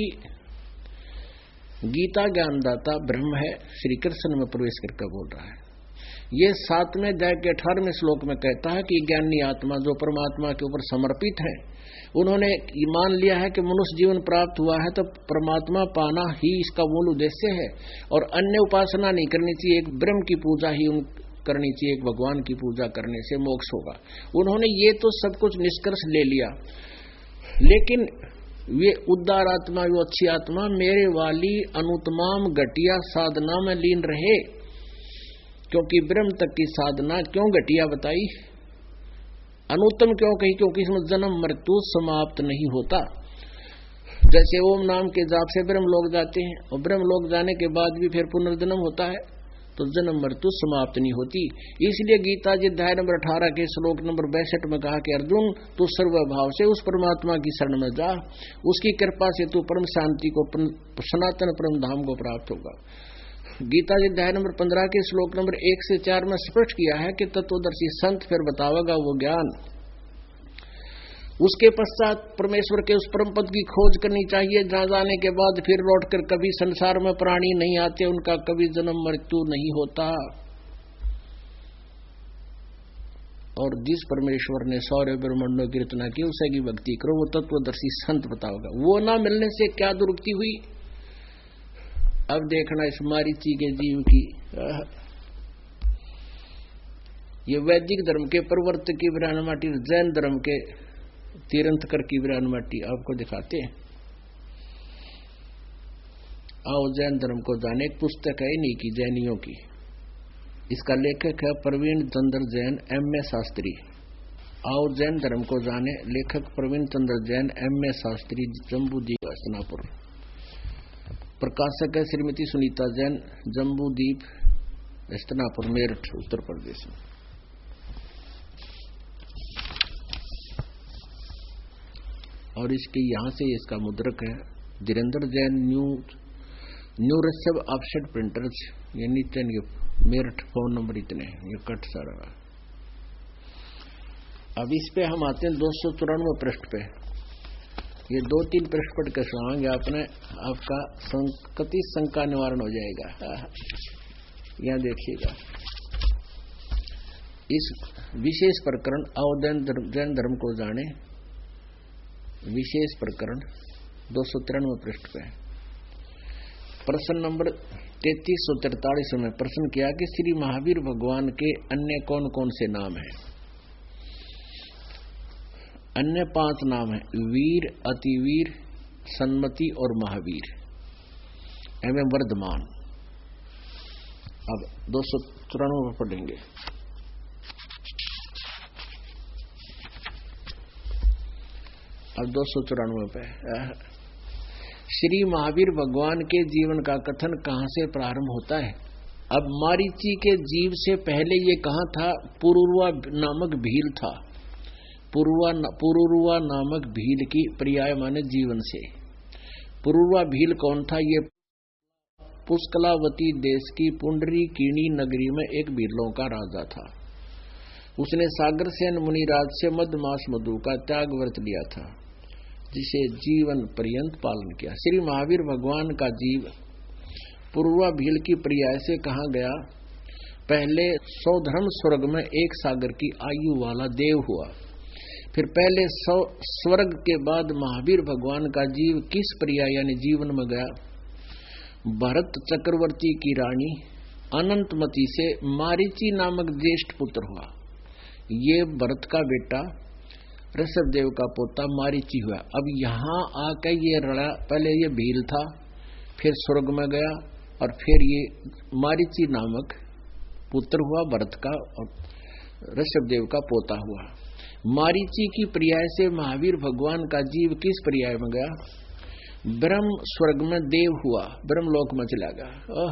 Speaker 2: गीता ज्ञानदाता ब्रह्म है, श्री कृष्ण में प्रवेश करके बोल रहा है। ये सातवें अध्याय के अठारहवें श्लोक में कहता है कि ज्ञानी आत्मा जो परमात्मा के ऊपर समर्पित है, उन्होंने मान लिया है कि मनुष्य जीवन प्राप्त हुआ है तो परमात्मा पाना ही इसका मूल उद्देश्य है और अन्य उपासना नहीं करनी चाहिए, एक ब्रह्म की पूजा ही करनी चाहिए, एक भगवान की पूजा करने से मोक्ष होगा। उन्होंने ये तो सब कुछ निष्कर्ष ले लिया, लेकिन वे उदार आत्मा, वो अच्छी आत्मा मेरे वाली अनुतमाम घटिया साधना में लीन रहे, क्योंकि ब्रह्म तक की साधना क्यों घटिया बताई, अनुत्तम क्यों कही, क्योंकि इसमें जन्म मृत्यु समाप्त नहीं होता। जैसे ओम नाम के जाप से ब्रह्म लोग जाते हैं और ब्रह्म लोग जाने के बाद भी फिर पुनर्जन्म होता है, तो जन्म मृत्यु समाप्त नहीं होती। इसलिए गीता जी अध्याय नंबर अठारह के श्लोक नंबर बैसठ में कहा कि अर्जुन तू सर्वभाव से उस परमात्मा की शरण में जा, उसकी कृपा से तू परम शांति को, सनातन परम धाम को प्राप्त होगा। गीता जी अध्याय नंबर पंद्रह के श्लोक नंबर एक से चार में स्पष्ट किया है कि तत्वदर्शी संत फिर बतावेगा वो ज्ञान। उसके पश्चात परमेश्वर के उस परम पद की खोज करनी चाहिए, जहां जाने के बाद फिर लौटकर कभी संसार में प्राणी नहीं आते, उनका कभी जन्म मृत्यु नहीं होता। और जिस परमेश्वर ने सौर्य ब्रह्मांडों की रचना की उसे की भक्ति करो, वो तत्वदर्शी संत बताओगा। वो ना मिलने से क्या दुर्गति हुई। अब देखना इस मारीची के जीव की, ये वैदिक धर्म के प्रवर्तक की विरान माटी, जैन धर्म के तीर्थकर की विरान माटी आपको दिखाते हैं। आओ जैन धर्म को जाने, एक पुस्तक है इन्हीं की, जैनियों की। इसका लेखक है प्रवीण चंद्र जैन, एम ए शास्त्री। आओ जैन धर्म को जाने, लेखक प्रवीण चंद्र जैन, एम ए शास्त्री, जम्बूद्वीप हस्तिनापुर। प्रकाशक है श्रीमती सुनीता जैन, जम्बूद्वीप हस्तिनापुर, मेरठ, उत्तर प्रदेश में। और इसके यहां से इसका मुद्रक है धीरेन्द्र जैन, न्यू न्यू रसब ऑफसेट प्रिंटर्स, ये नीचे मेरठ, फोन नंबर इतने, ये कट सारा। अब इस पे हम आते हैं दो सौ चौरानवे पृष्ठ पे। ये दो तीन पृष्ठ पढ़ के सुनाएंगे आपने, आपका संकति शंका निवारण हो जाएगा। यहां देखिएगा, इस विशेष प्रकरण अवैध जैन धर्म को जाने, विशेष प्रकरण दो सौ तिरानवे पृष्ठ पे प्रश्न नंबर तैतीस सौ तैतालीस में प्रश्न किया कि श्री महावीर भगवान के अन्य कौन कौन से नाम हैं। अन्य पांच नाम हैं, वीर, अतिवीर, सन्मति और महावीर एवं वर्धमान। अब दो सौ चौरानवे में पढ़ेंगे। अब दो सौ चौरानवे पे श्री महावीर भगवान के जीवन का कथन कहां से प्रारंभ होता है। अब मारीची के जीव से पहले ये कहां था, पुरुरवा नामक भील था। पुरुरवा पुरुरवा नामक भील की पर्याय माने जीवन से। पुरुरवा भील कौन था, ये पुष्कलावती देश की पुंडरीकीणी नगरी में एक भीलों का राजा था। उसने सागरसेन मुनिराज से मधमास मधु का त्याग व्रत लिया था, जिसे जीवन पर्यंत पालन किया। श्री महावीर भगवान का जीव पूर्वा भील की पर्याय से कहा गया। पहले सौधर्म स्वर्ग में एक सागर की आयु वाला देव हुआ। फिर पहले स्वर्ग के बाद महावीर भगवान का जीव किस पर्याय यानी जीवन में गया। भरत चक्रवर्ती की रानी अनंतमती से मारीची नामक ज्येष्ठ पुत्र हुआ। ये भरत का बेटा ऋषभदेव का पोता मारीची हुआ। अब यहाँ आकर ये रड़ा, पहले ये भील था, फिर स्वर्ग में गया और फिर ये मारीची नामक पुत्र हुआ भरत का और ऋषभदेव का पोता हुआ। मारीची की पर्याय से महावीर भगवान का जीव किस पर्याय में गया। ब्रह्म स्वर्ग में देव हुआ, ब्रह्म लोक में चला गया।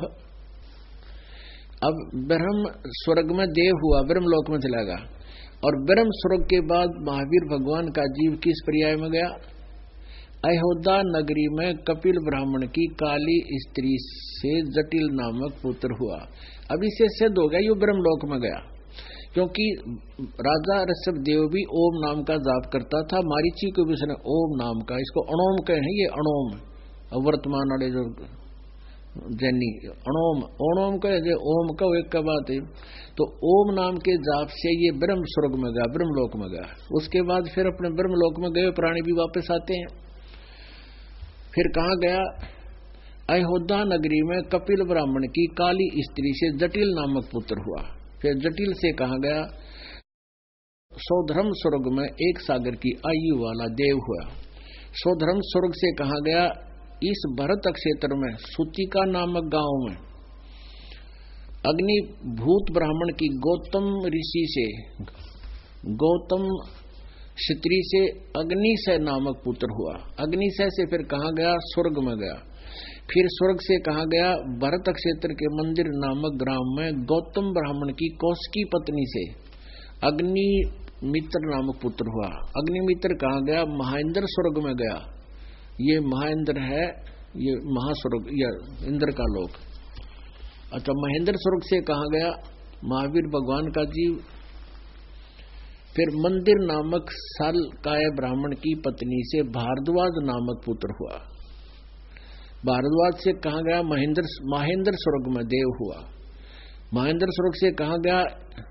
Speaker 2: अब ब्रह्म स्वर्ग में देव हुआ, ब्रह्म लोक में चला गया। और ब्रह्म स्वर्ग के बाद महावीर भगवान का जीव किस पर्याय में गया। अयोध्या नगरी में कपिल ब्राह्मण की काली स्त्री से जटिल नामक पुत्र हुआ। अब इसे सिद्ध हो गया ये ब्रह्मलोक में गया, क्योंकि राजा ऋषभदेव भी ओम नाम का जाप करता था। मारीची को भी उसने ओम नाम का, इसको अणोम कहे, ये अणोम वर्तमान वाले जो जैनी अणोम अणोम कहे, ओम का एक का बात है। तो ओम नाम के जाप से ये ब्रह्म स्वर्ग में गया, ब्रह्मलोक में गया। उसके बाद फिर अपने ब्रह्मलोक में गए प्राणी भी वापस आते हैं। फिर कहाँ गया, अयोध्या नगरी में कपिल ब्राह्मण की काली स्त्री से जटिल नामक पुत्र हुआ। फिर जटिल से कहा गया, सौधर्म स्वर्ग में एक सागर की आयु वाला देव हुआ। सौधर्म स्वर्ग से कहा गया, इस भरत क्षेत्र में सुतिका नामक गांव में अग्नि भूत ब्राह्मण की गौतम ऋषि से गौतम स्त्री से अग्निशय नामक पुत्र हुआ। अग्निशय से फिर कहा गया, स्वर्ग में गया। फिर स्वर्ग से कहा गया, भरत क्षेत्र के मंदिर नामक ग्राम में गौतम ब्राह्मण की कौशिकी पत्नी से अग्नि मित्र नामक पुत्र हुआ। अग्निमित्र कहा गया, महेंद्र स्वर्ग में गया। ये महेंद्र है, ये महास्वर्ग या इंद्र का लोक। अच्छा, महेंद्र स्वर्ग से कहा गया महावीर भगवान का जीव। फिर मंदिर नामक साल काय ब्राह्मण की पत्नी से भारद्वाज नामक पुत्र हुआ। भारद्वाज से कहा गया महेंद्र महेंद्र स्वर्ग में देव हुआ। महेंद्र स्वर्ग से कहा गया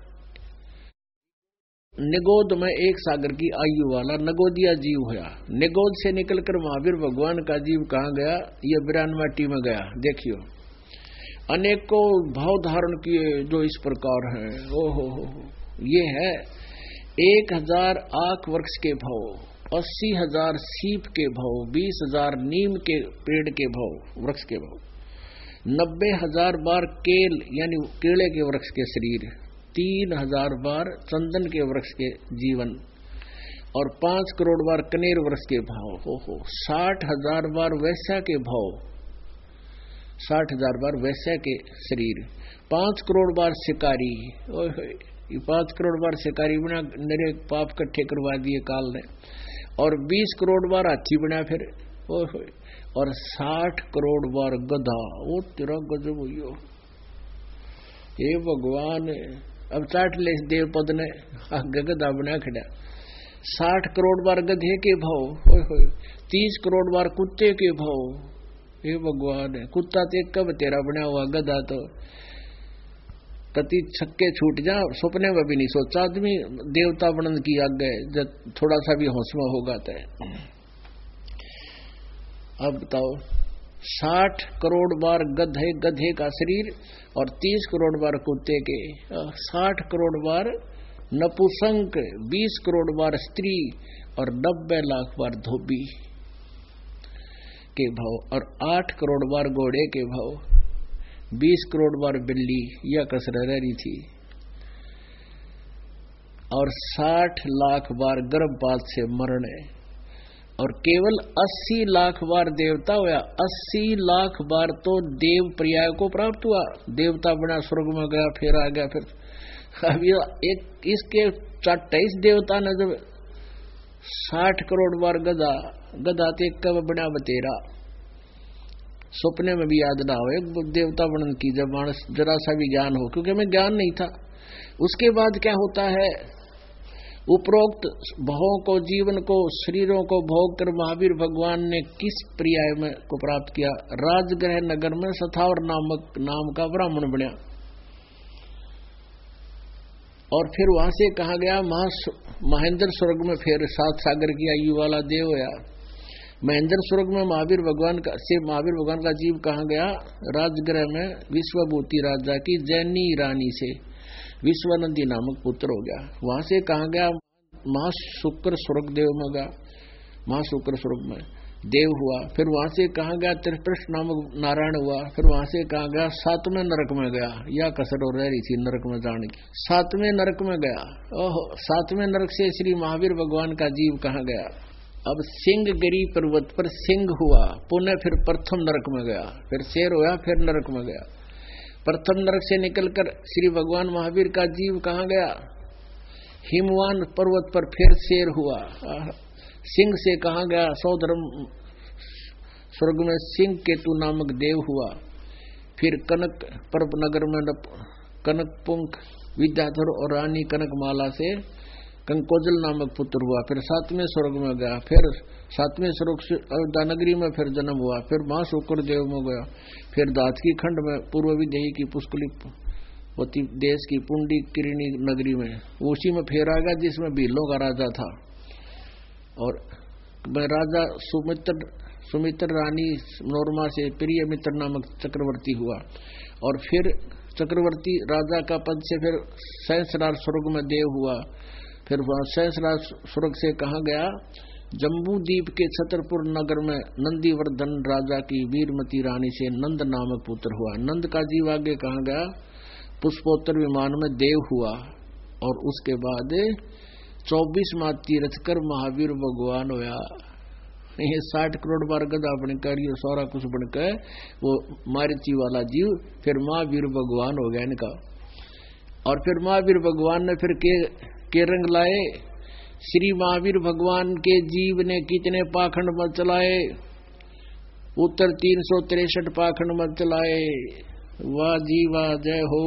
Speaker 2: निगोद में एक सागर की आयु वाला नगोदिया जीव हुआ। निगोद से निकलकर महावीर भगवान का जीव कहा गया, ये बिरानवाटी में गया। देखियो, अनेकों भाव धारण किए जो इस प्रकार है। ओहो, ये है एक हजार आख वृक्ष के भाव, अस्सी हजार सीप के भाव, बीस हजार नीम के पेड़ के भाव, वृक्ष के भाव। नब्बे हजार बार केल यानी केले के वृक्ष के शरीर, तीन हजार बार चंदन के वृक्ष के जीवन और पांच करोड़ बार कनेर वृक्ष के भाव। हो हो साठ हजार बार वैश्या के भाव, साठ हजार बार वैश्या के शरीर, पांच करोड़ बार शिकारी। ये पांच करोड़ बार शिकारी बना, मेरे पाप इकट्ठे करवा दिए काल ने। और बीस करोड़ बार हाथी बना फिर, और साठ करोड़ बार गधा। वो तेरा गजब हुई। हे भगवान, अब चाट ले देव पद ने आगे गधा बना खड़ा। साठ करोड़ बार गधे के भाव, तीस करोड़ बार कुत्ते के भाव। हे भगवान, कुत्ता तो एक कब तेरा बना हुआ, गधा तो कति छक्के छूट जा, सपने में भी नहीं सोचा आदमी देवता बनन की आगे जब थोड़ा सा भी हौसला होगा तो। अब बताओ, साठ करोड़ बार गधे गधे का शरीर और तीस करोड़ बार कुत्ते के, साठ करोड़ बार नपुंसक, बीस करोड़ बार स्त्री और नब्बे लाख बार धोबी के भाव, और आठ करोड़ बार घोड़े के भाव, बीस करोड़ बार बिल्ली या कसर रही थी, और साठ लाख बार गर्भपात से मरने, और केवल अस्सी लाख बार देवता हुआ। अस्सी लाख बार तो देव पर्याय को प्राप्त हुआ, देवता बना, स्वर्ग में गया, फिर आ गया। फिर अब ये एक इसके अट्ठाईस देवता ने जब साठ करोड़ बार गधा गधा ते कब बना बतेरा, सपने में भी याद ना हो एक देवता बनन की, जब मानस जरा सा भी ज्ञान हो, क्योंकि हमें ज्ञान नहीं था। उसके बाद क्या होता है, उपरोक्त भावों को, जीवन को, शरीरों को भोग कर महावीर भगवान ने किस पर्याय में को प्राप्त किया? राजगृह नगर में सथावर नामक नाम का ब्राह्मण बना, और फिर वहां से कहा गया महेंद्र स्वर्ग में, फिर सात सागर की आयु वाला देव होया। महेंद्र स्वर्ग में महावीर भगवान का से महावीर भगवान का जीव कहा गया राजगृह में विश्वभूति राजा की जैनी रानी से विश्वानंदी नामक पुत्र हो गया। वहां से कहा गया महाशुक्र स्वर्ग देव में गया, महाशुक्र स्वर्ग में देव हुआ। फिर वहां से कहा गया त्रिपृष्ठ नामक नारायण हुआ। फिर वहां से कहा गया सातवें नरक में गया, या कसर हो रही थी नरक में जाने की, सातवें नरक में गया। ओहो, सातवें नरक से श्री महावीर भगवान का जीव कहा गया। अब सिंहगिरी पर्वत पर सिंह हुआ, पुनः फिर प्रथम नरक में गया, फिर शेर हुआ, फिर नरक में गया। प्रथम नरक से निकलकर श्री भगवान महावीर का जीव कहाँ गया? हिमवान पर्वत पर फिर शेर हुआ। सिंह से कहा गया सौधर्म स्वर्ग में सिंह केतु नामक देव हुआ। फिर कनक पर्व नगर में कनकपुंख विद्याधर और रानी कनकमाला से कंकोजल नामक पुत्र हुआ। फिर सातवें स्वर्ग में गया, फिर सातवें स्वर्ग से अयोध्या नगरी में फिर जन्म हुआ। फिर मां शुक्र देव में गया, फिर दातकी खंड में पूर्व विदेही की पुष्कली देश की पुंडी किरणी नगरी में, उसी में फिर आ गया जिसमें भीलों का राजा था। और राजा सुमित्र सुमित्र रानी नोरमा से प्रिय मित्र नामक चक्रवर्ती हुआ। और फिर चक्रवर्ती राजा का पद से फिर सहस्रार स्वर्ग में देव हुआ। फिर वहां सहस्रार स्वर्ग से कहा गया जम्बू द्वीप के छतरपुर नगर में नंदीवर्धन राजा की वीरमती रानी से नंद नामक पुत्र हुआ। नंद का जीव आगे कहा गया पुष्पोत्तर विमान में देव हुआ। और उसके बाद चौबीस माह तीर्थ कर महावीर भगवान होया। ये साठ करोड़ बार गधा बनकर, ये सारा कुछ बनकर वो मारुति वाला जीव फिर महावीर भगवान हो गया इनका। और फिर महावीर भगवान ने फिर के, के रंग लाए। श्री महावीर भगवान के जीव ने कितने पाखंड मत चलाए? उत्तर तीन सौ तिरसठ पाखंड मत चलाए। वाह जी वाह, जय हो।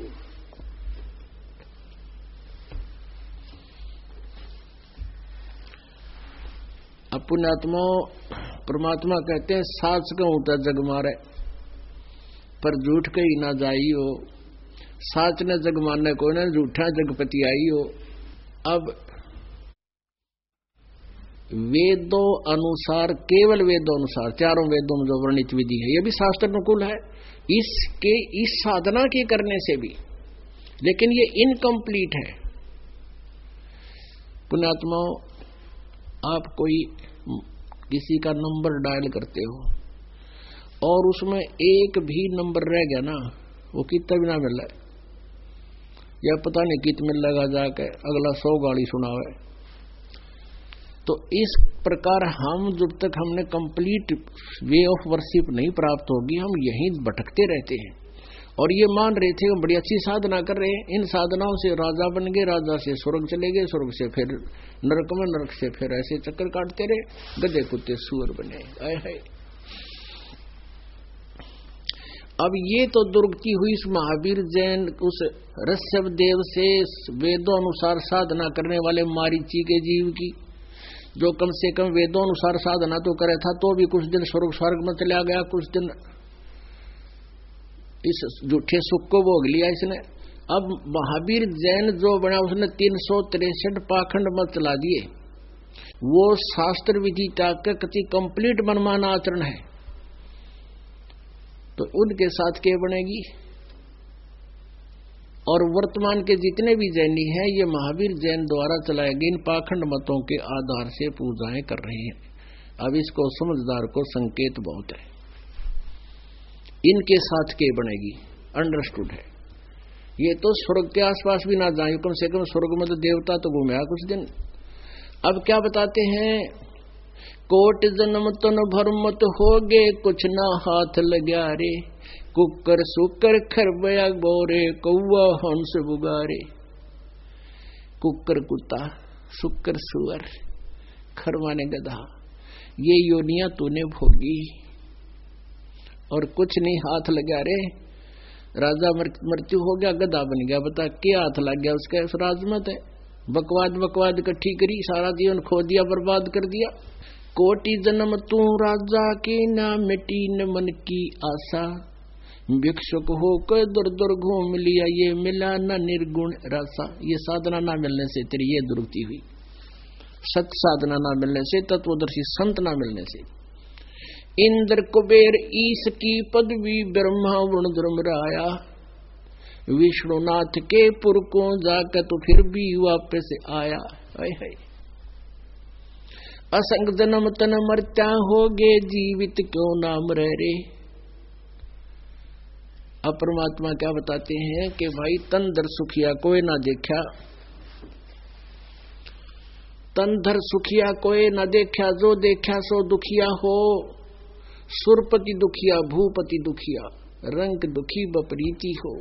Speaker 2: पुण्यात्मा परमात्मा कहते हैं साच का होता जग मारे पर झूठ कही ना जाई हो। साच ने जग मारने को ना, झूठा जगपति आई हो। अब वेदों अनुसार, केवल वेदों अनुसार, चारों वेदों में जो वर्णित विधि है ये भी शास्त्र अनुकूल है, इसके इस साधना के करने से भी, लेकिन ये इनकम्प्लीट है। पुण्यात्माओं, आप कोई किसी का नंबर डायल करते हो और उसमें एक भी नंबर रह गया ना, वो कितना भी ना मिल रहा है, या पता नहीं कित मिल लगा जाके अगला सौ गाली सुनावे। तो इस प्रकार हम जब तक हमने कंप्लीट वे ऑफ वर्शिप नहीं प्राप्त होगी, हम यहीं भटकते रहते हैं। और ये मान रहे थे हम बड़ी अच्छी साधना कर रहे हैं, इन साधनाओं से राजा बन गए, राजा से स्वर्ग चले गए, स्वर्ग से फिर नरक में, नरक से फिर ऐसे चक्कर काटते रहे, गधे कुत्ते सुअर बने। आए हाय। अब ये तो दुर्गति हुई इस महावीर जैन उस ऋषभ देव से वेदों अनुसार साधना करने वाले मारीची के जीव की, जो कम से कम वेदों अनुसार साधना तो करे था, तो भी कुछ दिन स्वर्ग स्वर्ग में चला गया, कुछ दिन इस झूठे सुख को भोग लिया इसने। अब महावीर जैन जो बना उसने तीन सौ तिरसठ पाखंड मत चला दिए, वो शास्त्र विधि का कति कंप्लीट मनमाना आचरण है, तो उनके साथ क्या बनेगी। और वर्तमान के जितने भी जैनी हैं, ये महावीर जैन द्वारा चलाए गए इन पाखंड मतों के आधार से पूजाएं कर रहे हैं। अब इसको समझदार को संकेत बहुत है, इनके साथ के बनेगी, अंडरस्टूड है। ये तो स्वर्ग के आसपास भी ना जाए, कम से कम स्वर्ग में तो देवता तो घूमे कुछ दिन। अब क्या बताते हैं, कोट जन्म तन भरमत हो गे, कुछ ना हाथ लग्या रे, कुकर सुकर खरबया बोरे, कौआ हंस बुगारे। कुकर कुत्ता, सुकर सुअर, खरवाने गधा, ये योनिया तूने भोगी और कुछ नहीं हाथ लगा रे। राजा मृत्यु हो गया, गधा बन गया, बता क्या हाथ लग गया उसका। राजमत है, बकवाद बकवाद इकट्ठी करी, सारा जीवन खो दिया, बर्बाद कर दिया। कोटि जन्म तू राजा की, ना मिटी न मन की आशा, भिक्षुक होकर दुर दुर घूम लिया, ये मिला न निर्गुण रसा। ये साधना ना मिलने से तेरी ये दुर्गति हुई, सत साधना ना मिलने से, तत्वदर्शी संत ना मिलने से। इंद्र कुबेर ईश की पदवी, ब्रह्मा वरुण धर्मराया, विष्णुनाथ के पुर को जाकर तो फिर भी वापस आया। हाय हाय। असंग जन्म तन मरत्या हो गे, जीवित क्यों नाम रह रे। अब परमात्मा क्या बताते हैं कि भाई तन धर सुखिया कोई ना देखा, तन धर सुखिया कोई ना देखा, जो देखा सो दुखिया हो। सुरपति दुखिया, भूपति दुखिया, रंग दुखी बपरीति हो।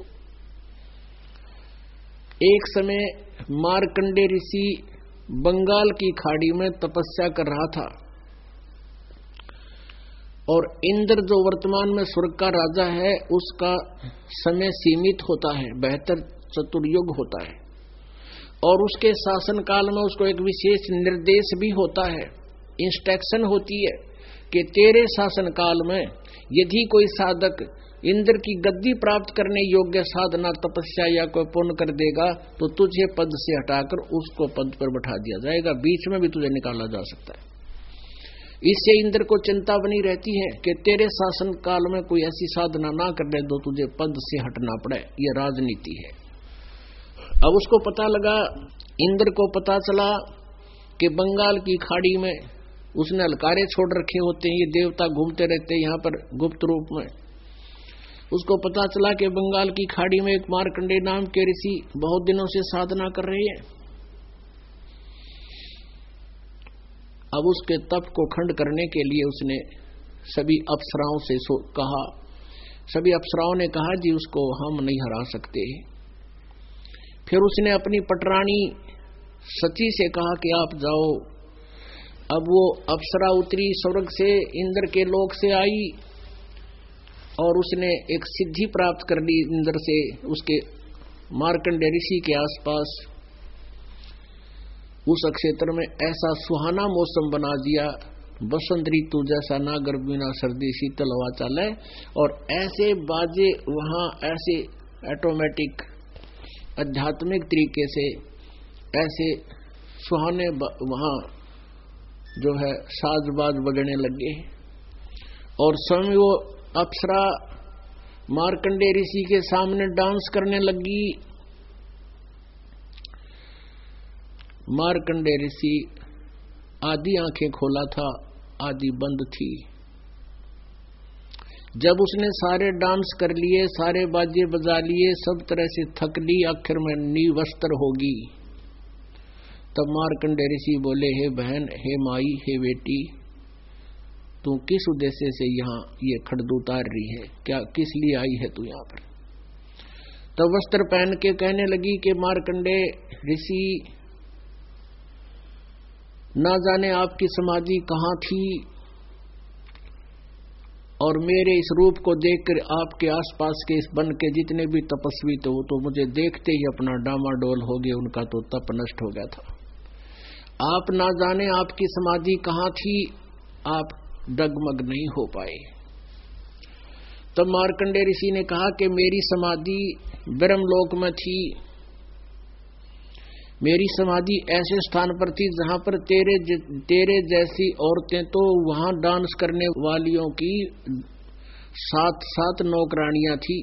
Speaker 2: एक समय मार्कंडे ऋषि बंगाल की खाड़ी में तपस्या कर रहा था, और इंद्र जो वर्तमान में स्वर्ग का राजा है, उसका समय सीमित होता है, बेहतर चतुर्युग होता है, और उसके शासन काल में उसको एक विशेष निर्देश भी होता है, इंस्ट्रक्शन होती है कि तेरे शासन काल में यदि कोई साधक इंद्र की गद्दी प्राप्त करने योग्य साधना तपस्या या कोई पुण्य कर देगा, तो तुझे पद से हटाकर उसको पद पर बैठा दिया जाएगा, बीच में भी तुझे निकाला जा सकता है। इससे इंद्र को चिंता बनी रहती है कि तेरे शासन काल में कोई ऐसी साधना ना करने दो तुझे पद से हटना पड़े। यह राजनीति है। अब उसको पता लगा, इंद्र को पता चला कि बंगाल की खाड़ी में उसने अलकारे छोड़ रखे होते हैं, ये देवता घूमते रहते हैं यहाँ पर गुप्त रूप में। उसको पता चला कि बंगाल की खाड़ी में एक मार्कंडे नाम के ऋषि बहुत दिनों से साधना कर रहे हैं। अब उसके तप को खंड करने के लिए उसने सभी अप्सराओं से कहा, सभी अप्सराओं ने कहा जी उसको हम नहीं हरा सकते। फिर उसने अपनी पटरानी सती से कहा कि आप जाओ। अब वो अप्सरा उतरी स्वर्ग से, इंद्र के लोक से आई, और उसने एक सिद्धि प्राप्त कर ली इंद्र से, उसके मार्कंडे ऋषि के आसपास उस क्षेत्र में ऐसा सुहाना मौसम बना दिया, बसंत ऋतु जैसा, ना गर्मी ना सर्दी, शीतल हवा चले, और ऐसे बाजे वहां, ऐसे ऑटोमेटिक आध्यात्मिक तरीके से ऐसे सुहाने वहां जो है साजबाज बजने लगे। और स्वयं वो अप्सरा मार्कंडे ऋषि के सामने डांस करने लगी। मार्कंडे ऋषि आधी आंखें खोला था, आधी बंद थी। जब उसने सारे डांस कर लिए, सारे बाजे बजा लिए, सब तरह से थक ली, आखिर में निवस्त्र होगी, तब मार्कंडेय ऋषि बोले, हे बहन, हे माई, हे बेटी, तू किस उद्देश्य से यहाँ ये खड़दू उतार रही है? क्या किस लिए आई है तू यहाँ पर? तो वस्त्र पहन के कहने लगी कि मार्कंडेय ऋषि, ना जाने आपकी समाधि कहाँ थी, और मेरे इस रूप को देखकर आपके आसपास के इस वन के जितने भी तपस्वी थे वो तो मुझे देखते ही अपना डामाडोल हो गए, उनका तो तप नष्ट हो गया था। आप ना जाने आपकी समाधि कहाँ थी, आप डगमग नहीं हो पाए। तब मार्कंडेय ऋषि ने कहा कि मेरी समाधि ब्रह्मलोक में थी, मेरी समाधि ऐसे स्थान पर थी जहां पर तेरे तेरे जैसी औरतें तो वहां डांस करने वालियों की सात सात नौकरानियां थी,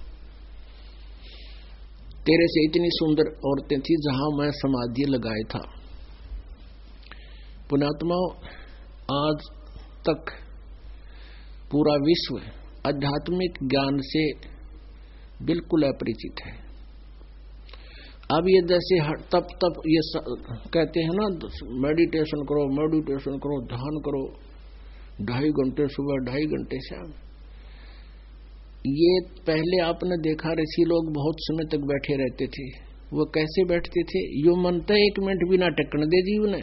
Speaker 2: तेरे से इतनी सुंदर औरतें थी जहां मैं समाधि लगाए था। पुण्यात्माओं, आज तक पूरा विश्व आध्यात्मिक ज्ञान से बिल्कुल अपरिचित है। अब ये जैसे तप तप ये कहते हैं ना, मेडिटेशन करो, मेडिटेशन करो, ध्यान करो, ढाई घंटे सुबह, ढाई घंटे शाम। ये पहले आपने देखा ऋषि लोग बहुत समय तक बैठे रहते थे। वो कैसे बैठते थे? यो मनता एक मिनट भी ना टकने दे जीव ने।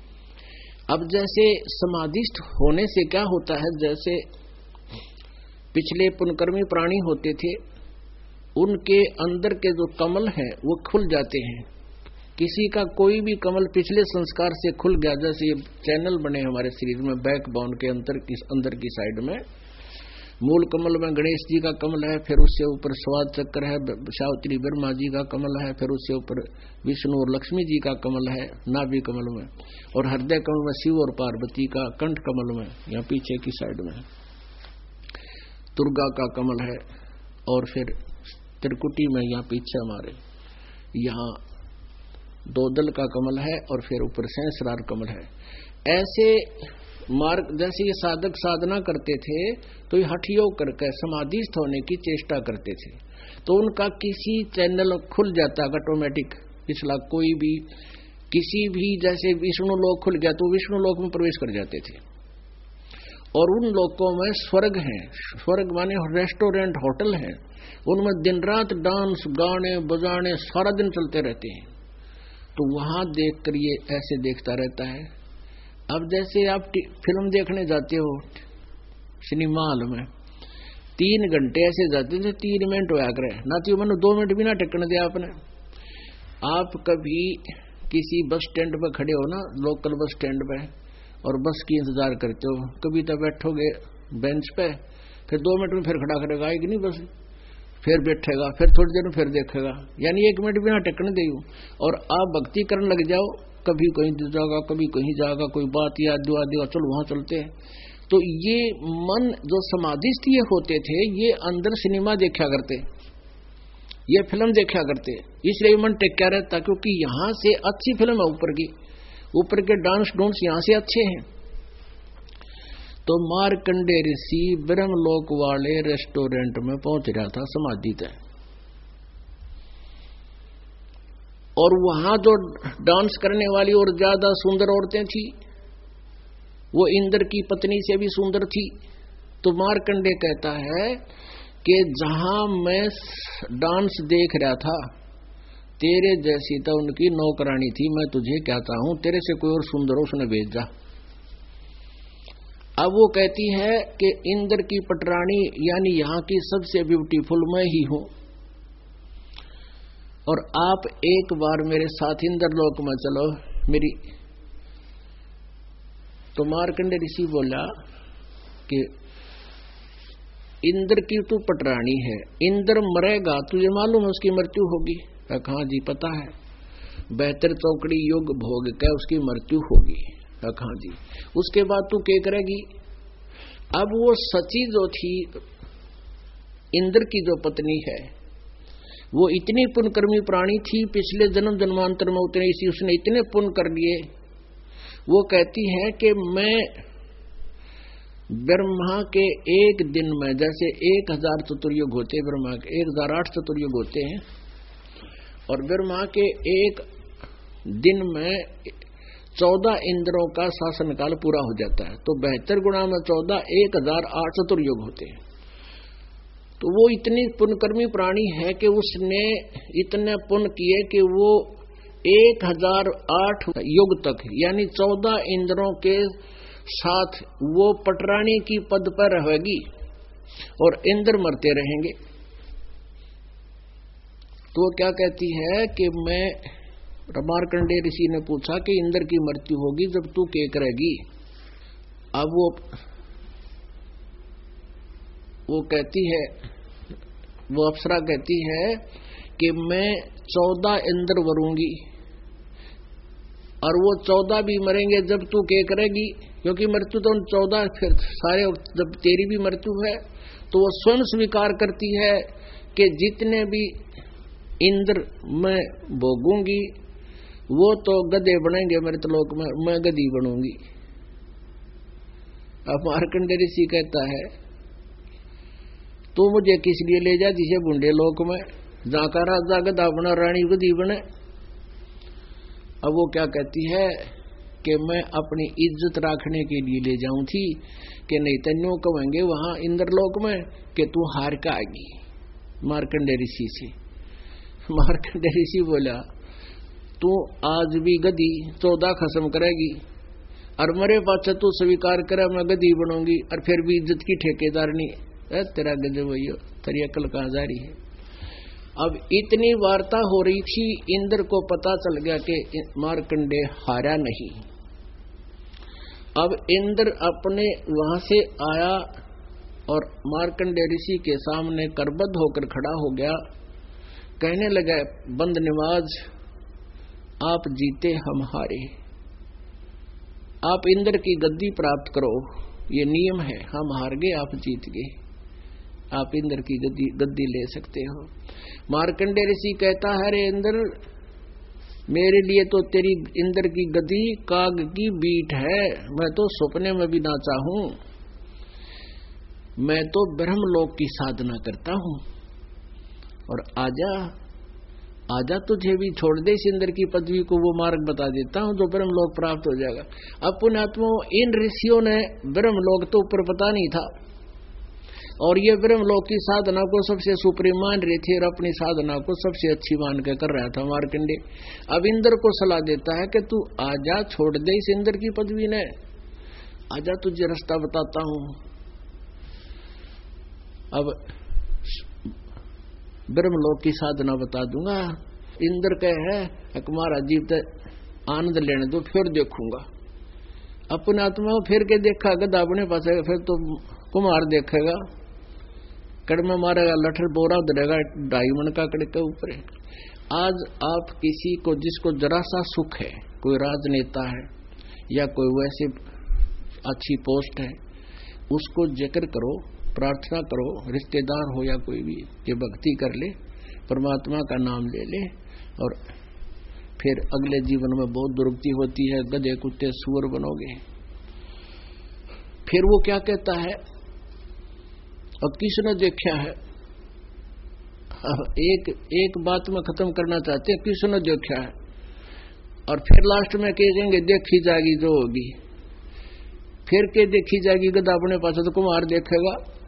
Speaker 2: अब जैसे समाधिस्थ होने से क्या होता है, जैसे पिछले पुनकर्मी प्राणी होते थे, उनके अंदर के जो कमल हैं वो खुल जाते हैं। किसी का कोई भी कमल पिछले संस्कार से खुल गया, जैसे ये चैनल बने हमारे शरीर में, बैकबोन के अंदर की अंदर की साइड में मूल कमल में गणेश जी का कमल है, फिर उससे ऊपर स्वाद चक्र है, सावित्री ब्रह्मा जी का कमल है, फिर उससे ऊपर विष्णु और लक्ष्मी जी का कमल है नाभि कमल में, और हृदय कमल में शिव और पार्वती का कंठ कमल में, यहाँ पीछे की साइड में दुर्गा का कमल है, और फिर त्रिकुटी में यहाँ पीछे हमारे यहाँ दो दल का कमल है, और फिर ऊपर सहस्रार कमल है। ऐसे मार्ग जैसे ये साधक साधना करते थे तो ये हठयोग करके समाधिस्थ होने की चेष्टा करते थे, तो उनका किसी चैनल खुल जाता ऑटोमेटिक पिछला कोई भी, किसी भी, जैसे विष्णु लोक खुल गया तो विष्णु लोक में प्रवेश कर जाते थे। और उन लोकों में स्वर्ग हैं, स्वर्ग माने रेस्टोरेंट, होटल हैं, उनमें दिन रात डांस गाने बजाने सारा दिन चलते रहते हैं। तो वहां देखकर ये ऐसे देखता रहता है। अब जैसे आप फिल्म देखने जाते हो सिनेमा हॉल में, तीन घंटे ऐसे जाते थे, तीन मिनट होया करे ना, तो मैंने दो मिनट भी ना टिकने दिया आपने। आप कभी किसी बस स्टैंड पर खड़े हो ना, लोकल बस स्टैंड पे, और बस की इंतजार करते हो, कभी तो बैठोगे बेंच पे, फिर दो मिनट में फिर खड़ा करेगा, आएगी नहीं बस, फिर बैठेगा, फिर थोड़ी देर में फिर देखेगा, यानी एक मिनट भी ना टिकने दे। और आप भक्ति करने लग जाओ, कभी कहीं जाएगा, कभी कहीं जाएगा, कोई बात याद दुआ देगा, चलो वहां चलते हैं। तो ये मन जो समाधिस्थ ये होते थे, ये अंदर सिनेमा देखा करते, ये फिल्म देखा करते, इसलिए मन टेक्या रहता, क्योंकि यहाँ से अच्छी फिल्म है, ऊपर की, ऊपर के डांस डोंस यहाँ से अच्छे हैं। तो मार्कंडेय ऋषि ब्रह्मलोक वाले रेस्टोरेंट में पहुंच रहा था समाधि तय, और वहां जो डांस करने वाली और ज्यादा सुंदर औरतें थी, वो इंद्र की पत्नी से भी सुंदर थी। तो मार्कंडेय कहता है कि जहां मैं डांस देख रहा था, तेरे जैसी तो उनकी नौकरानी थी, मैं तुझे कहता हूं तेरे से कोई और सुंदर उसने भेज जा। अब वो कहती है कि इंद्र की पटरानी यानी यहाँ की सबसे ब्यूटीफुल मैं ही हूं, और आप एक बार मेरे साथ इंद्रलोक में चलो मेरी। तो मार्कंडेय ऋषि बोला कि इंद्र की तू पटरानी है, इंद्र मरेगा, तुझे मालूम है उसकी मृत्यु होगी? कहा जी पता है, बेहतर चौकड़ी योग भोग का उसकी मृत्यु होगी। कहा जी, उसके बाद तू क्या करेगी? अब वो सची जो थी इंद्र की जो पत्नी है, वो इतनी पुण्यकर्मी प्राणी थी, पिछले जन्म जन्मांतर में उतने इसी उसने इतने पुण्य कर लिए। वो कहती है कि मैं ब्रह्मा के एक दिन में जैसे एक हजार चतुर्युग होते, ब्रह्मा के एक हजार आठ चतुर्युग होते हैं, और ब्रह्मा के एक दिन में चौदह इंद्रों का शासन काल पूरा हो जाता है। तो बहत्तर गुणा में चौदह एक हजार आठ चतुर्युग होते हैं। तो वो इतनी पुण्यकर्मी प्राणी है कि उसने इतने पुण्य किए कि वो एक हजार आठ युग तक यानी चौदह इंद्रों के साथ वो पटरानी की पद पर रहेगी और इंद्र मरते रहेंगे। तो वो क्या कहती है कि मैं, मार्कंडेय ऋषि ने पूछा कि इंद्र की मृत्यु होगी जब तू के करेगी। अब वो वो कहती है, वो अप्सरा कहती है कि मैं चौदह इंद्र वरूंगी और वो चौदह भी मरेंगे जब तू के करेगी, क्योंकि मृत्यु तो चौदह फिर सारे, जब तेरी भी मृत्यु है तो वो स्वयं स्वीकार करती है कि जितने भी इंद्र मैं भोगूंगी वो तो गधे बनेंगे मृतलोक में, मैं गधी बनूंगी। अब मार्कंडेय ऋषि कहता है तो मुझे किस लिए ले जा जिसे बूढ़े लोक में, जहां का राजा गधा बना रानी गधी बने। अब वो क्या कहती है कि मैं अपनी इज्जत रखने के लिए ले जाऊं थी, कि नहीं तन्यों कहेंगे वहां इंद्रलोक में कि तू हार का आएगी। मार्कंडेय ऋषि से मार्कंडेय ऋषि बोला तू आज भी गधी चौदह खत्म करेगी और मरे पाछे तू स्वीकार करे मैं गधी बनूंगी और फिर भी इज्जत की ठेकेदार नहीं। तेरा गजब भैया, तेरी अकल कहां जा रही है। अब इतनी वार्ता हो रही थी, इंद्र को पता चल गया कि मार्कंडेय हारा नहीं। अब इंद्र अपने वहां से आया और मार्कंडेय ऋषि के सामने करबद्ध होकर खड़ा हो गया, कहने लगा बंद निवाज आप जीते हम हारे, आप इंद्र की गद्दी प्राप्त करो, ये नियम है, हम हार गए आप जीत गए, आप इंद्र की गद्दी गद्दी ले सकते हो। मार्कंडेय ऋषि कहता है अरे इंद्र, मेरे लिए तो तेरी इंद्र की गद्दी काग की बीट है, मैं तो सपने में भी ना चाहूं, मैं तो ब्रह्मलोक की साधना करता हूं, और आजा आजा तुझे भी छोड़ दे इस इंद्र की पदवी को, वो मार्ग बता देता हूं जो ब्रह्मलोक प्राप्त हो जाएगा। अब पुण्यात्मा इन ऋषियों ने ब्रह्मलोक तो ऊपर पता नहीं था, और ये ब्रह्मलोक की साधना को सबसे सुप्रीम मान रहे थे और अपनी साधना को सबसे अच्छी मान के कर रहा था मार्कंडेय। अब इंद्र को सलाह देता है कि तू आजा, छोड़ दे इस इंद्र की पदवी ने, आजा तुझे रास्ता बताता हूं। अब ब्रह्मलोक की साधना बता दूंगा। इंद्र कहे है तुम्हारा जीव आनंद लेने दो फिर देखूंगा। अपने आत्मा फिर के देखा गधा अपने पास, फिर तो कुमार देखेगा, कड़ में मारेगा, लठर बोरा धरेगा ढाई मन का कड़ के ऊपर। आज आप किसी को, जिसको जरा सा सुख है, कोई राजनेता है या कोई वैसे अच्छी पोस्ट है, उसको जिक्र करो, प्रार्थना करो, रिश्तेदार हो या कोई भी, कि भक्ति कर ले, परमात्मा का नाम ले ले, और फिर अगले जीवन में बहुत दुर्गति होती है, गधे कुत्ते सुअर बनोगे। फिर वो क्या कहता है, अब किसने देखा है, एक एक बात में खत्म करना चाहते हैं, किसने देखा है, और फिर लास्ट में कहेंगे देखी जाएगी जो होगी, फिर के देखी जाएगी गधा अपने पास तो कुमार देखेगा।